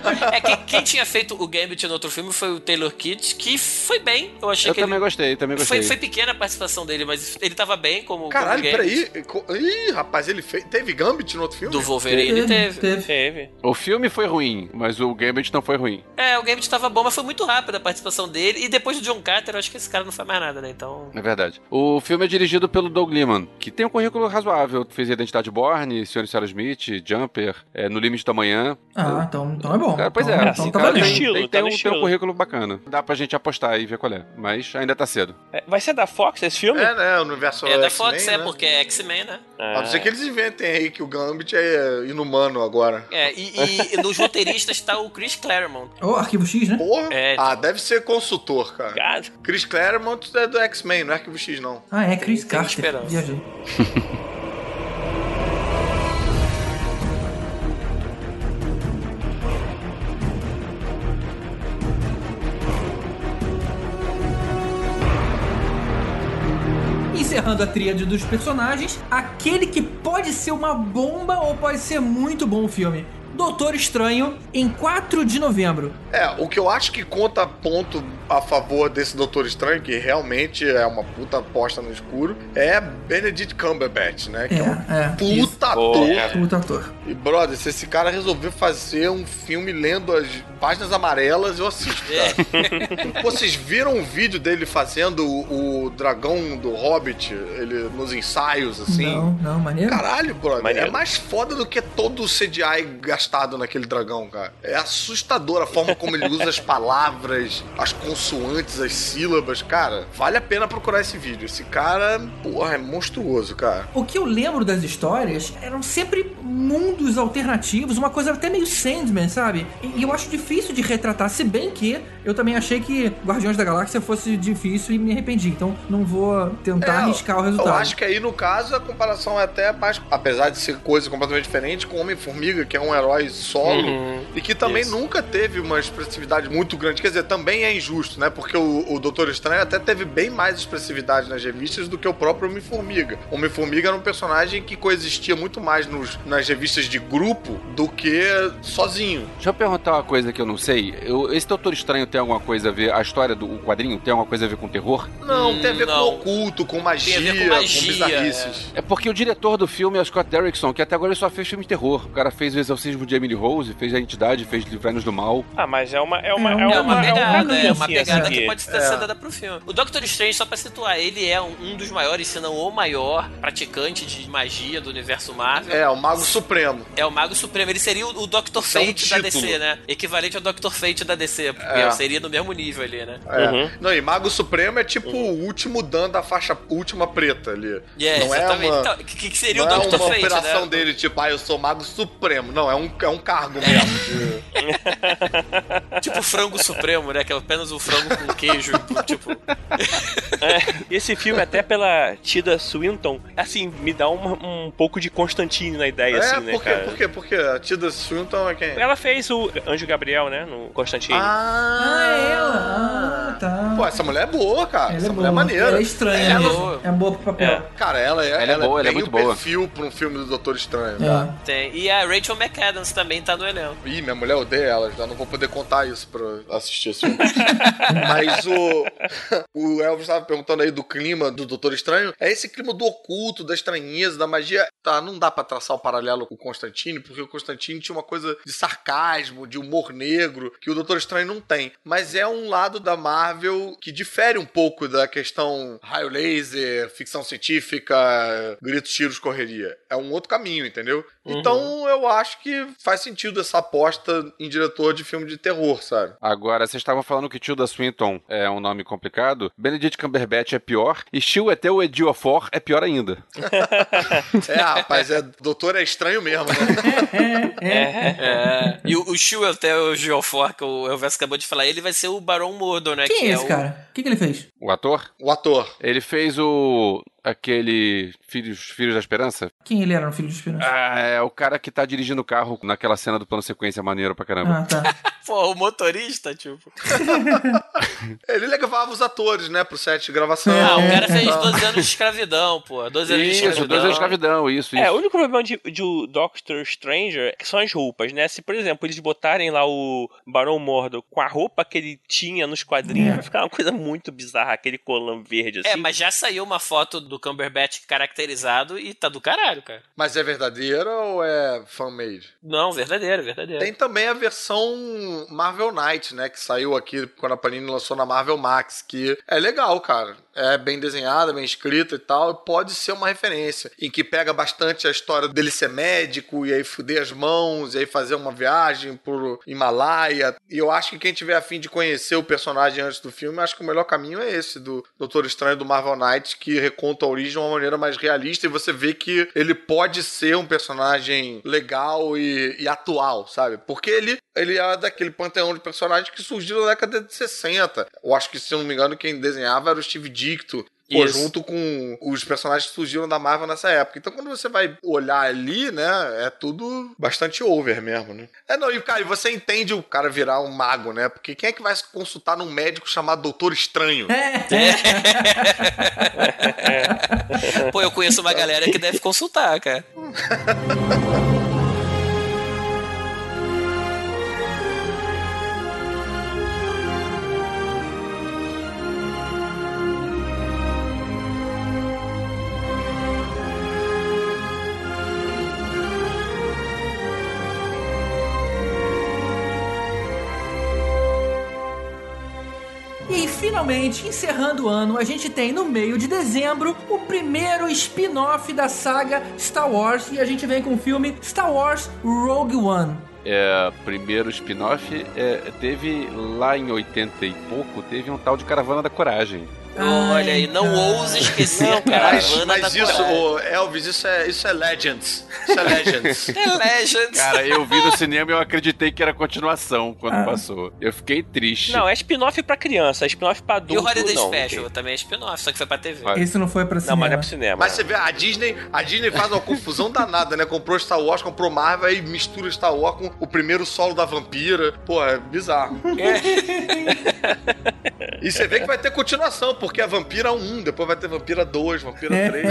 Quem tinha feito o Gambit no outro filme foi o Taylor Kitsch, que foi bem. Eu achei que também gostei. Foi pequena a participação dele, mas ele tava bem como Caralho, como Gambit. peraí. Ih, rapaz, ele teve Gambit no outro filme? Do Wolverine Teve. O filme foi ruim, mas o Gambit não foi ruim. O Gambit tava bom, mas foi muito rápido a participação dele. E depois do John Carter, eu acho que esse cara não foi mais nada, né? Então... É verdade. O filme é dirigido pelo Doug Liman, que tem um currículo razoável. Fez Identidade Borne, Sr. e Sarah Smith, Jumper, No Limite da Manhã. Então é bom. Cara, pois então, é, então esse tá cara valendo. tem um currículo bacana. Dá pra gente apostar e ver qual é. Mas ainda tá cedo. Vai ser da Fox esse filme? Né? O universo da X-Men, Fox, né? porque é X-Men, né? A não ser que eles inventem aí que o Gambit é inumano agora. E nos roteiristas tá o Chris Claremont. Arquivo X, né? Porra. Deve ser consultor, cara. God. Chris Claremont é do X-Men, não é Arquivo X, não. É Chris Tem Carter. esperança. Viajei. Encerrando a tríade dos personagens, aquele que pode ser uma bomba ou pode ser muito bom o filme. Doutor Estranho, em 4 de novembro. O que eu acho que conta ponto a favor desse Doutor Estranho, que realmente é uma puta aposta no escuro, é Benedict Cumberbatch, né? Que é um puta ator. Puta ator. E, brother, se esse cara resolver fazer um filme lendo as páginas amarelas, eu assisto, cara. Pô, vocês viram um vídeo dele fazendo o dragão do Hobbit, ele nos ensaios, assim? Não, maneiro. Caralho, brother, Maneiro. é mais foda do que todo o CGI gastado naquele dragão, cara. É assustador a forma como ele usa as palavras, as consoantes, as sílabas, cara. Vale a pena procurar esse vídeo. Esse cara, porra, é monstruoso, cara. O que eu lembro das histórias eram sempre mundos alternativos, uma coisa até meio Sandman, sabe? E eu acho difícil de retratar, se bem que eu também achei que Guardiões da Galáxia fosse difícil e me arrependi. Então não vou tentar arriscar o resultado. Eu acho que aí, no caso, a comparação é até mais, apesar de ser coisa completamente diferente, com Homem-Formiga, que é um herói solo, e que também nunca teve uma expressividade muito grande. Quer dizer, também é injusto, né? Porque o Doutor Estranho até teve bem mais expressividade nas revistas do que o próprio Homem-Formiga. Homem-Formiga era um personagem que coexistia muito mais nas revistas de grupo do que sozinho. Deixa eu perguntar uma coisa que eu não sei. Esse Doutor Estranho tem alguma coisa a ver, a história do quadrinho tem alguma coisa a ver com terror? Não, tem a ver com oculto, com magia, Tem a ver com magia, bizarrices. É porque o diretor do filme é o Scott Derrickson, que até agora ele só fez filme de terror. O cara fez O Exorcismo de Emily Rose, fez A Entidade, fez Livrai-nos do Mal. Mas é uma pegada que pode ser dada pro filme. O Doctor Strange, só pra situar, ele é um dos maiores, se não o maior praticante de magia do universo Marvel. É, o Mago Supremo. É o Mago Supremo. Ele seria o Dr. Fate da DC, né? Equivalente ao Dr. Fate da DC, porque seria no mesmo nível ali, né? Não, e Mago Supremo é tipo o último Dan da faixa última preta ali. Não exatamente. É então, que seria não o Dr. é uma Fate, operação né? dele, tipo, eu sou Mago Supremo. Não, é um cargo mesmo. Tipo frango supremo, né? Que é apenas o frango com queijo, tipo... Esse filme, até pela Tilda Swinton, assim, me dá um pouco de Constantine na ideia, assim, né, cara? Por quê? A Tilda Swinton é quem? Ela fez o Anjo Gabriel, né, no Constantine. Ela! Tá. Pô, essa mulher é boa, cara. Ela essa é mulher é boa. maneira. Ela é estranha, é boa pro papel. Cara, ela é boa, ela é bem muito o boa. perfil pra um filme do Doutor Estranho, cara. Tem. E a Rachel McAdams também tá no elenco. Ih, minha mulher odeia ela, já não vou poder contar isso pra assistir esse filme. Mas o Elvis estava perguntando aí do clima do Doutor Estranho. É esse clima do oculto, da estranheza, da magia. Tá, não dá pra traçar o paralelo com o Constantine, porque o Constantine tinha uma coisa de sarcasmo, de humor negro, que o Doutor Estranho não tem. Mas é um lado da Marvel que difere um pouco da questão raio laser, ficção científica, gritos, tiros, correria. É um outro caminho, entendeu? Então eu acho que faz sentido essa aposta em diretor de filme de terror, sabe? Agora, vocês estavam falando que Tilda Swinton é um nome complicado. Benedict Cumberbatch é pior. E Chiwetel Ejiofor é pior ainda. Rapaz, doutor é estranho mesmo, né? E o Chiwetel Ejiofor, que o Elvis acabou de falar, ele vai ser o Barão Mordo, né? Quem é esse cara? O que ele fez? O ator? O ator. Ele fez o aquele Filhos da Esperança? Quem ele era no Filho de Esperança? É o cara que tá dirigindo o carro naquela cena do plano sequência maneiro pra caramba. Tá. Pô, o motorista, tipo. Ele levava os atores, né, pro set de gravação. O cara fez 12 anos de escravidão, pô. 12 anos de escravidão. Isso, 12 anos de escravidão, isso. O único problema de Doctor Stranger são as roupas, né? Se, por exemplo, eles botarem lá o Barão Mordo com a roupa que ele tinha nos quadrinhos, vai ficar uma coisa muito bizarra, aquele colã verde, assim. Mas já saiu uma foto do Cumberbatch caracterizado e tá do caralho, cara. Mas é verdadeira ou é fan-made? Não, verdadeiro. Tem também a versão Marvel Knight, né, que saiu aqui quando a Panini lançou na Marvel Max, que é legal, cara. É bem desenhada, bem escrita e tal, pode ser uma referência, em que pega bastante a história dele ser médico, e aí fuder as mãos, e aí fazer uma viagem pro Himalaia, e eu acho que quem tiver a fim de conhecer o personagem antes do filme, acho que o melhor caminho é esse, do Doutor Estranho do Marvel Knight, que reconta a origem de uma maneira mais realista, e você vê que ele pode ser um personagem legal e atual, sabe? Porque ele é daquele panteão de personagens que surgiu na década de 60. Eu acho que, se eu não me engano, quem desenhava era o Steve Ditko, junto com os personagens que surgiram da Marvel nessa época. Então, quando você vai olhar ali, né, é tudo bastante over mesmo, né? E você entende o cara virar um mago, né? Porque quem é que vai se consultar num médico chamado Doutor Estranho? Pô, eu conheço uma galera que deve consultar, cara. E finalmente, encerrando o ano, a gente tem no meio de dezembro o primeiro spin-off da saga Star Wars, e a gente vem com o filme Star Wars Rogue One. Primeiro spin-off teve lá em 80 e pouco, teve um tal de Caravana da Coragem. Olha aí, não ouse esquecer, cara. Mas isso, Elvis, isso é Legends. Isso é Legends. É Legends. Cara, eu vi no cinema e eu acreditei que era continuação quando passou. Eu fiquei triste. Não, é spin-off pra criança, é spin-off pra adulto. E o Holiday Special também é spin-off, só que foi pra TV. Esse não foi pra cinema. Não, mas não é pro cinema. Mas você vê, a Disney faz uma confusão danada, né? Comprou Star Wars, comprou Marvel, aí mistura Star Wars com o primeiro solo da Vampira. Pô, é bizarro. E você vê que vai ter continuação, porque a Vampira 1, depois vai ter Vampira 2, Vampira 3.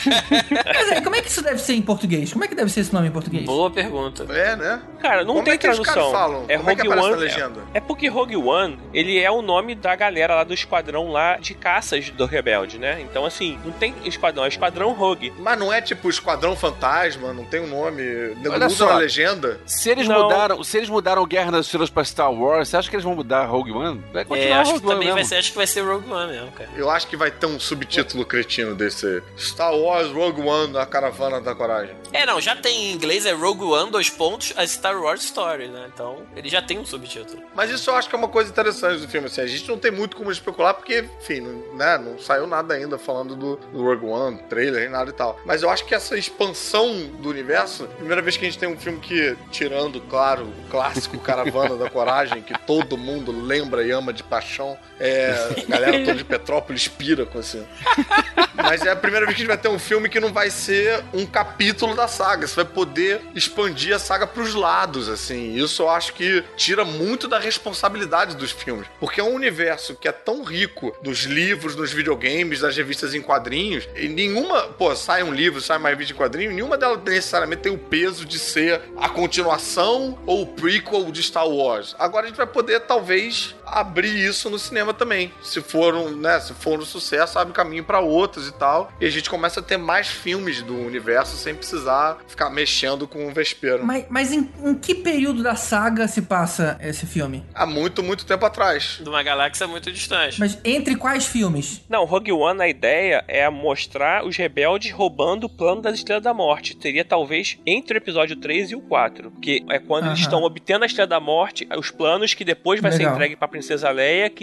Mas aí, como é que isso deve ser em português? Como é que deve ser esse nome em português? Boa pergunta. Né? Cara, não tem tradução. Como é que aparece na legenda? É porque Rogue One, ele é o nome da galera lá do esquadrão lá de caças do Rebelde, né? Então, assim, não tem esquadrão, é Esquadrão Rogue. Mas não é tipo Esquadrão Fantasma, não tem um nome, olha usa só, na legenda? Se eles mudaram Guerra nas Estrelas pra Star Wars, você acha que eles vão mudar Rogue One? Vai continuar acho Rogue que também One acho que vai ser Rogue One mesmo, cara. Eu acho que vai ter um subtítulo cretino desse Star Wars Rogue One, a Caravana da Coragem. Não, já tem em inglês, é Rogue One, a Star Wars Story, né? Então, ele já tem um subtítulo. Mas isso eu acho que é uma coisa interessante do filme, assim, a gente não tem muito como especular, porque, enfim, não saiu nada ainda falando do Rogue One, trailer, nem nada e tal. Mas eu acho que essa expansão do universo, primeira vez que a gente tem um filme que, tirando, claro, o clássico Caravana da Coragem, que todo mundo lembra e ama de paixão, a galera toda de Petrópolis pira com assim. Mas é a primeira vez que a gente vai ter um filme que não vai ser um capítulo da saga, você vai poder expandir a saga pros lados, assim. Isso eu acho que tira muito da responsabilidade dos filmes, porque é um universo que é tão rico dos livros, dos videogames, das revistas em quadrinhos, e nenhuma, sai um livro, sai uma revista em quadrinho, nenhuma delas necessariamente tem o peso de ser a continuação ou o prequel de Star Wars. Agora a gente vai poder, talvez, abrir isso no cinema também. Se for um sucesso, abre caminho pra outros e tal, e a gente começa a ter mais filmes do universo sem precisar ficar mexendo com o vespeiro. Mas em que período da saga se passa esse filme? Há muito, muito tempo atrás. De uma galáxia muito distante. Mas entre quais filmes? Não, Rogue One, a ideia é mostrar os rebeldes roubando o plano das Estrelas da Morte. Seria talvez entre o episódio 3 e o 4, que é quando eles estão obtendo a Estrela da Morte, os planos que depois vai ser entregue pra Princesa Leia, que depois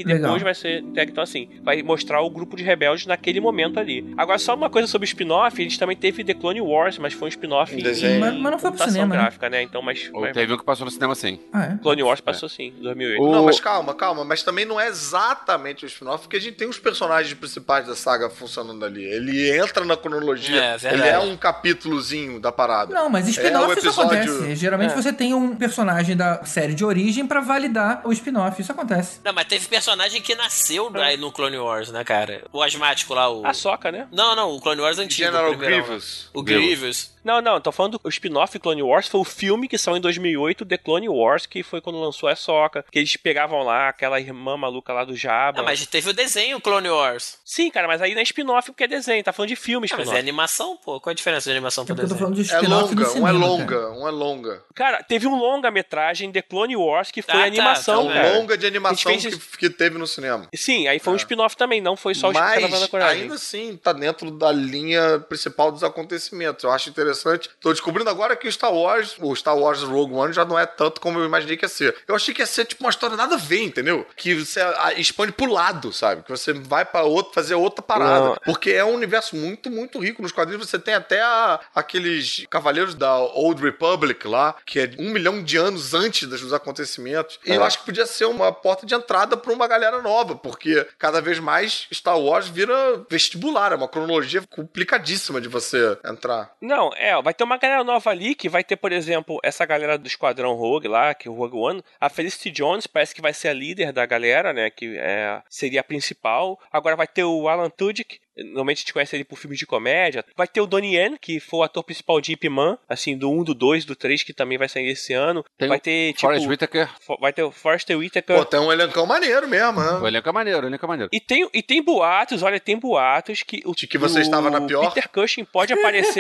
vai ser entregue. Então, assim, vai mostrar o grupo de rebeldes naquele momento ali. Agora, só uma coisa sobre o spin-off, a gente também teve The Clone Wars, mas foi um spin-off em Mas não foi pro cinema, gráfica, né? Então, mas... Ou teve um que passou no cinema, sim. Clone Wars passou sim, em 2008. Não, mas calma. Mas também não é exatamente o spin-off, porque a gente tem os personagens principais da saga funcionando ali. Ele entra na cronologia. Ele é um capítulozinho da parada. Não, mas spin-off isso acontece. Geralmente você tem um personagem da série de origem pra validar o spin-off. Isso acontece. Não, mas teve personagem que nasceu no Clone Wars, né, cara? O asmático lá, o... A Sokka, né? Não, o Clone Wars antigo. General Grievous. O Grievous. Não, tô falando o spin-off Clone Wars foi o filme que saiu em 2008, The Clone Wars, que foi quando lançou a Sokka, que eles pegavam lá aquela irmã maluca lá do Jabba. Ah, mas teve o desenho Clone Wars. Sim, cara, mas aí não é spin-off porque é desenho, tá falando de filme spin-off. Mas é animação, pô. Qual a diferença de animação pro desenho? Eu tô falando de spin-off do cinema, um é longa. Cara, teve um longa-metragem The Clone Wars que foi animação, cara. É um longa de animação que teve no cinema. Sim, aí foi um spin-off também, não foi só o Mas ainda assim tá dentro da linha principal dos acontecimentos. Eu acho interessante. Tô descobrindo agora que o Star Wars Rogue One já não é tanto como eu imaginei que ia ser. Eu achei que ia ser tipo uma história nada a ver, entendeu? Que você expande pro lado, sabe? Que você vai pra fazer outra parada. Não. Porque é um universo muito, muito rico. Nos quadrinhos você tem até aqueles cavaleiros da Old Republic lá, que é 1 milhão de anos antes dos acontecimentos. E eu acho que podia ser uma porta de entrada pra uma galera nova, porque cada vez mais Star Wars vira vestibular. É uma cronologia complicadíssima de você entrar. Não, vai ter uma galera nova ali que vai ter, por exemplo, essa galera do Esquadrão Rogue lá, que é o Rogue One. A Felicity Jones parece que vai ser a líder da galera, né? Que seria a principal. Agora vai ter o Alan Tudyk. Normalmente a gente conhece ele por filmes de comédia. Vai ter o Donnie Yen, que foi o ator principal de Ip Man, assim, do 1, do 2, do 3, que também vai sair esse ano. Vai ter, tipo... Forrest Whitaker. Vai ter o Forrester Whitaker. Pô, tem um elencão maneiro mesmo, né? O elenco é maneiro. E tem boatos, tem boatos que... De que você estava na pior? Peter Cushing pode aparecer...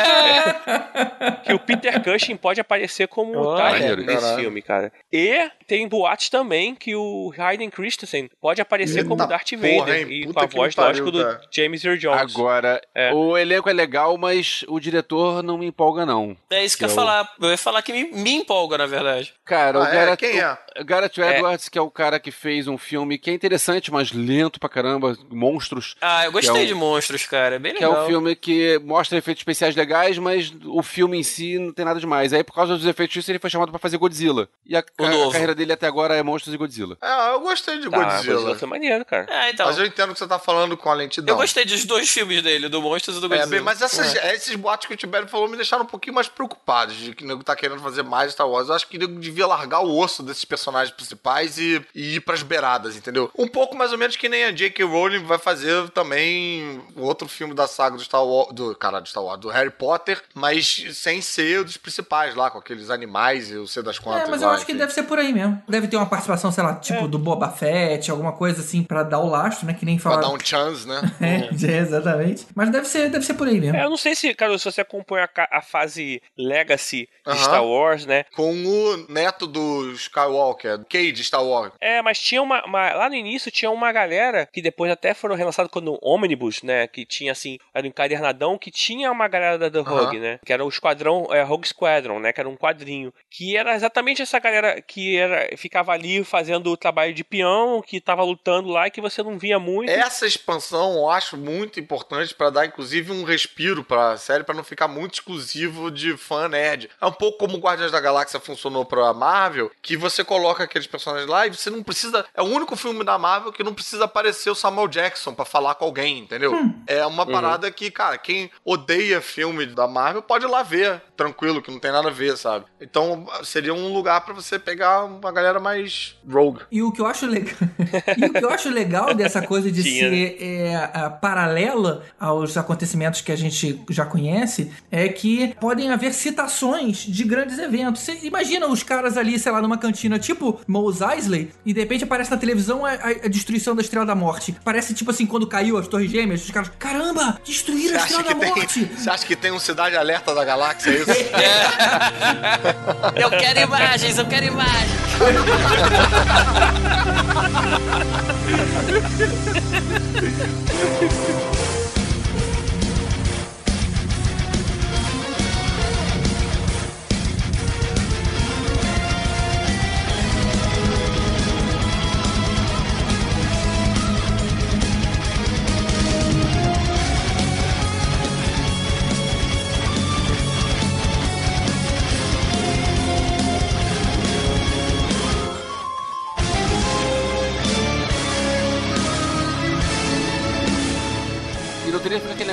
que o Peter Cushing pode aparecer como Tyler nesse filme, cara. E tem boatos também que o Hayden Christensen pode aparecer como Darth Vader. E com a voz, lógico, do James Earl Jones. Agora, o elenco é legal, mas o diretor não me empolga, não. É isso que eu ia falar. Eu ia falar que me empolga, na verdade. Cara, quem é? O Gareth Edwards, que é o cara que fez um filme que é interessante, mas lento pra caramba, Monstros. Eu gostei de Monstros, cara, é bem legal. Que é um filme que mostra efeitos especiais legais, mas o filme em si não tem nada demais. Aí, por causa dos efeitos disso, ele foi chamado pra fazer Godzilla. E a carreira dele até agora é Monstros e Godzilla. Eu gostei de Godzilla. Godzilla foi maneiro, cara. Então. Mas eu entendo o que você tá falando com a lentidão. Eu gostei dos dois filmes dele, do Monstros e do Godzilla. Mas esses boatos que o Tibério falou me deixaram um pouquinho mais preocupados de que o nego tá querendo fazer mais Star Wars. Eu acho que o nego devia largar o osso desses personagens principais e ir pras beiradas, entendeu? Um pouco mais ou menos que nem a J.K. Rowling vai fazer também outro filme da saga do Star Wars, do Harry Potter, mas sem ser dos principais lá, com aqueles animais e o sei das quantas. Mas eu acho que deve ser por aí mesmo. Deve ter uma participação, sei lá, tipo do Boba Fett, alguma coisa assim, pra dar o lastro, né? Que nem falar. Pra dar um chance, né? Exatamente. Mas deve ser por aí mesmo. Eu não sei se, cara, se você acompanha a fase Legacy de Star Wars, né? Com o neto do Skywalker, Cade Star Wars. Mas tinha lá no início tinha uma galera que depois até foram relançados quando Omnibus, né? Que tinha assim, era um encadernadão que tinha uma galera da Rogue, né? Que era o Esquadrão, Rogue Squadron, né? Que era um quadrinho. Que era exatamente essa galera que ficava ali fazendo o trabalho de peão, que tava lutando lá e que você não via muito. Essa expansão eu acho muito importante pra dar, inclusive, um respiro pra série, pra não ficar muito exclusivo de fã nerd. É um pouco como o Guardiões da Galáxia funcionou pra Marvel, que você coloca aqueles personagens lá e você não precisa... É o único filme da Marvel que não precisa aparecer o Samuel Jackson pra falar com alguém, entendeu? É uma parada que, cara, quem odeia filme da Marvel pode ir lá ver, tranquilo, que não tem nada a ver, sabe? Então, seria um lugar pra você pegar uma galera mais rogue. E o que eu acho legal dessa coisa de ser paralela aos acontecimentos que a gente já conhece é que podem haver citações de grandes eventos. Você imagina os caras ali, sei lá, numa cantina tipo Mos Eisley e de repente aparece na televisão a destruição da Estrela da Morte. Parece tipo assim, quando caiu as Torres Gêmeas, os caras, caramba, destruíram a Estrela da Morte. Você acha que tem um Cidade Alerta da Galáxia, é isso? Eu quero imagens.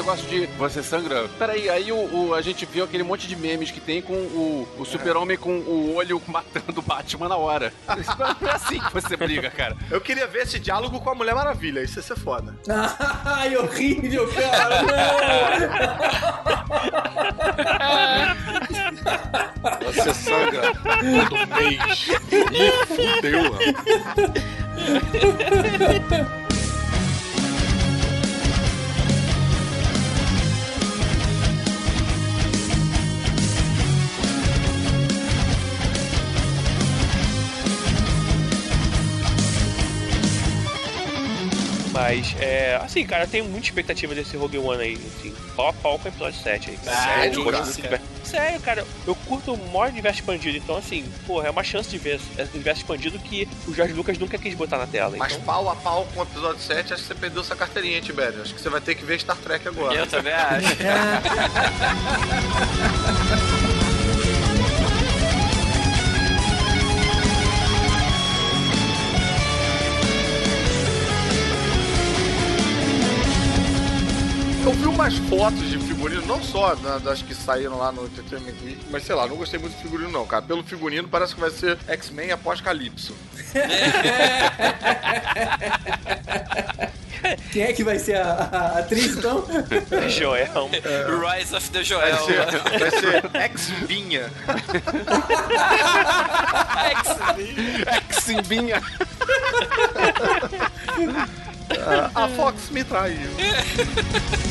negócio de você sangra. Peraí, aí a gente viu aquele monte de memes que tem com o super-homem com o olho matando o Batman na hora. Não é assim que você briga, cara. Eu queria ver esse diálogo com a Mulher Maravilha, isso ia ser foda. Ai, horrível, cara, não! Você sangra todo mês. Ih, fudeu, mano. Mas, assim, cara, eu tenho muita expectativa desse Rogue One aí, assim, pau a pau com o episódio 7 aí. Sério, cara? Sério, cara, eu curto o maior universo expandido, então, assim, porra, é uma chance de ver esse universo expandido que o George Lucas nunca quis botar na tela. Mas então... pau a pau com o episódio 7, acho que você perdeu essa carteirinha, Tibério. Acho que você vai ter que ver Star Trek agora. Eu também acho. Eu vi umas fotos de figurino, não só das que saíram lá no Entertainment Week, mas sei lá, não gostei muito do figurino não, cara. Pelo figurino parece que vai ser X-Men após Calypso. Quem é que vai ser a atriz, então? Joel. Rise of the Joel. Vai ser X-Binha. X-Binha. A Fox me traiu.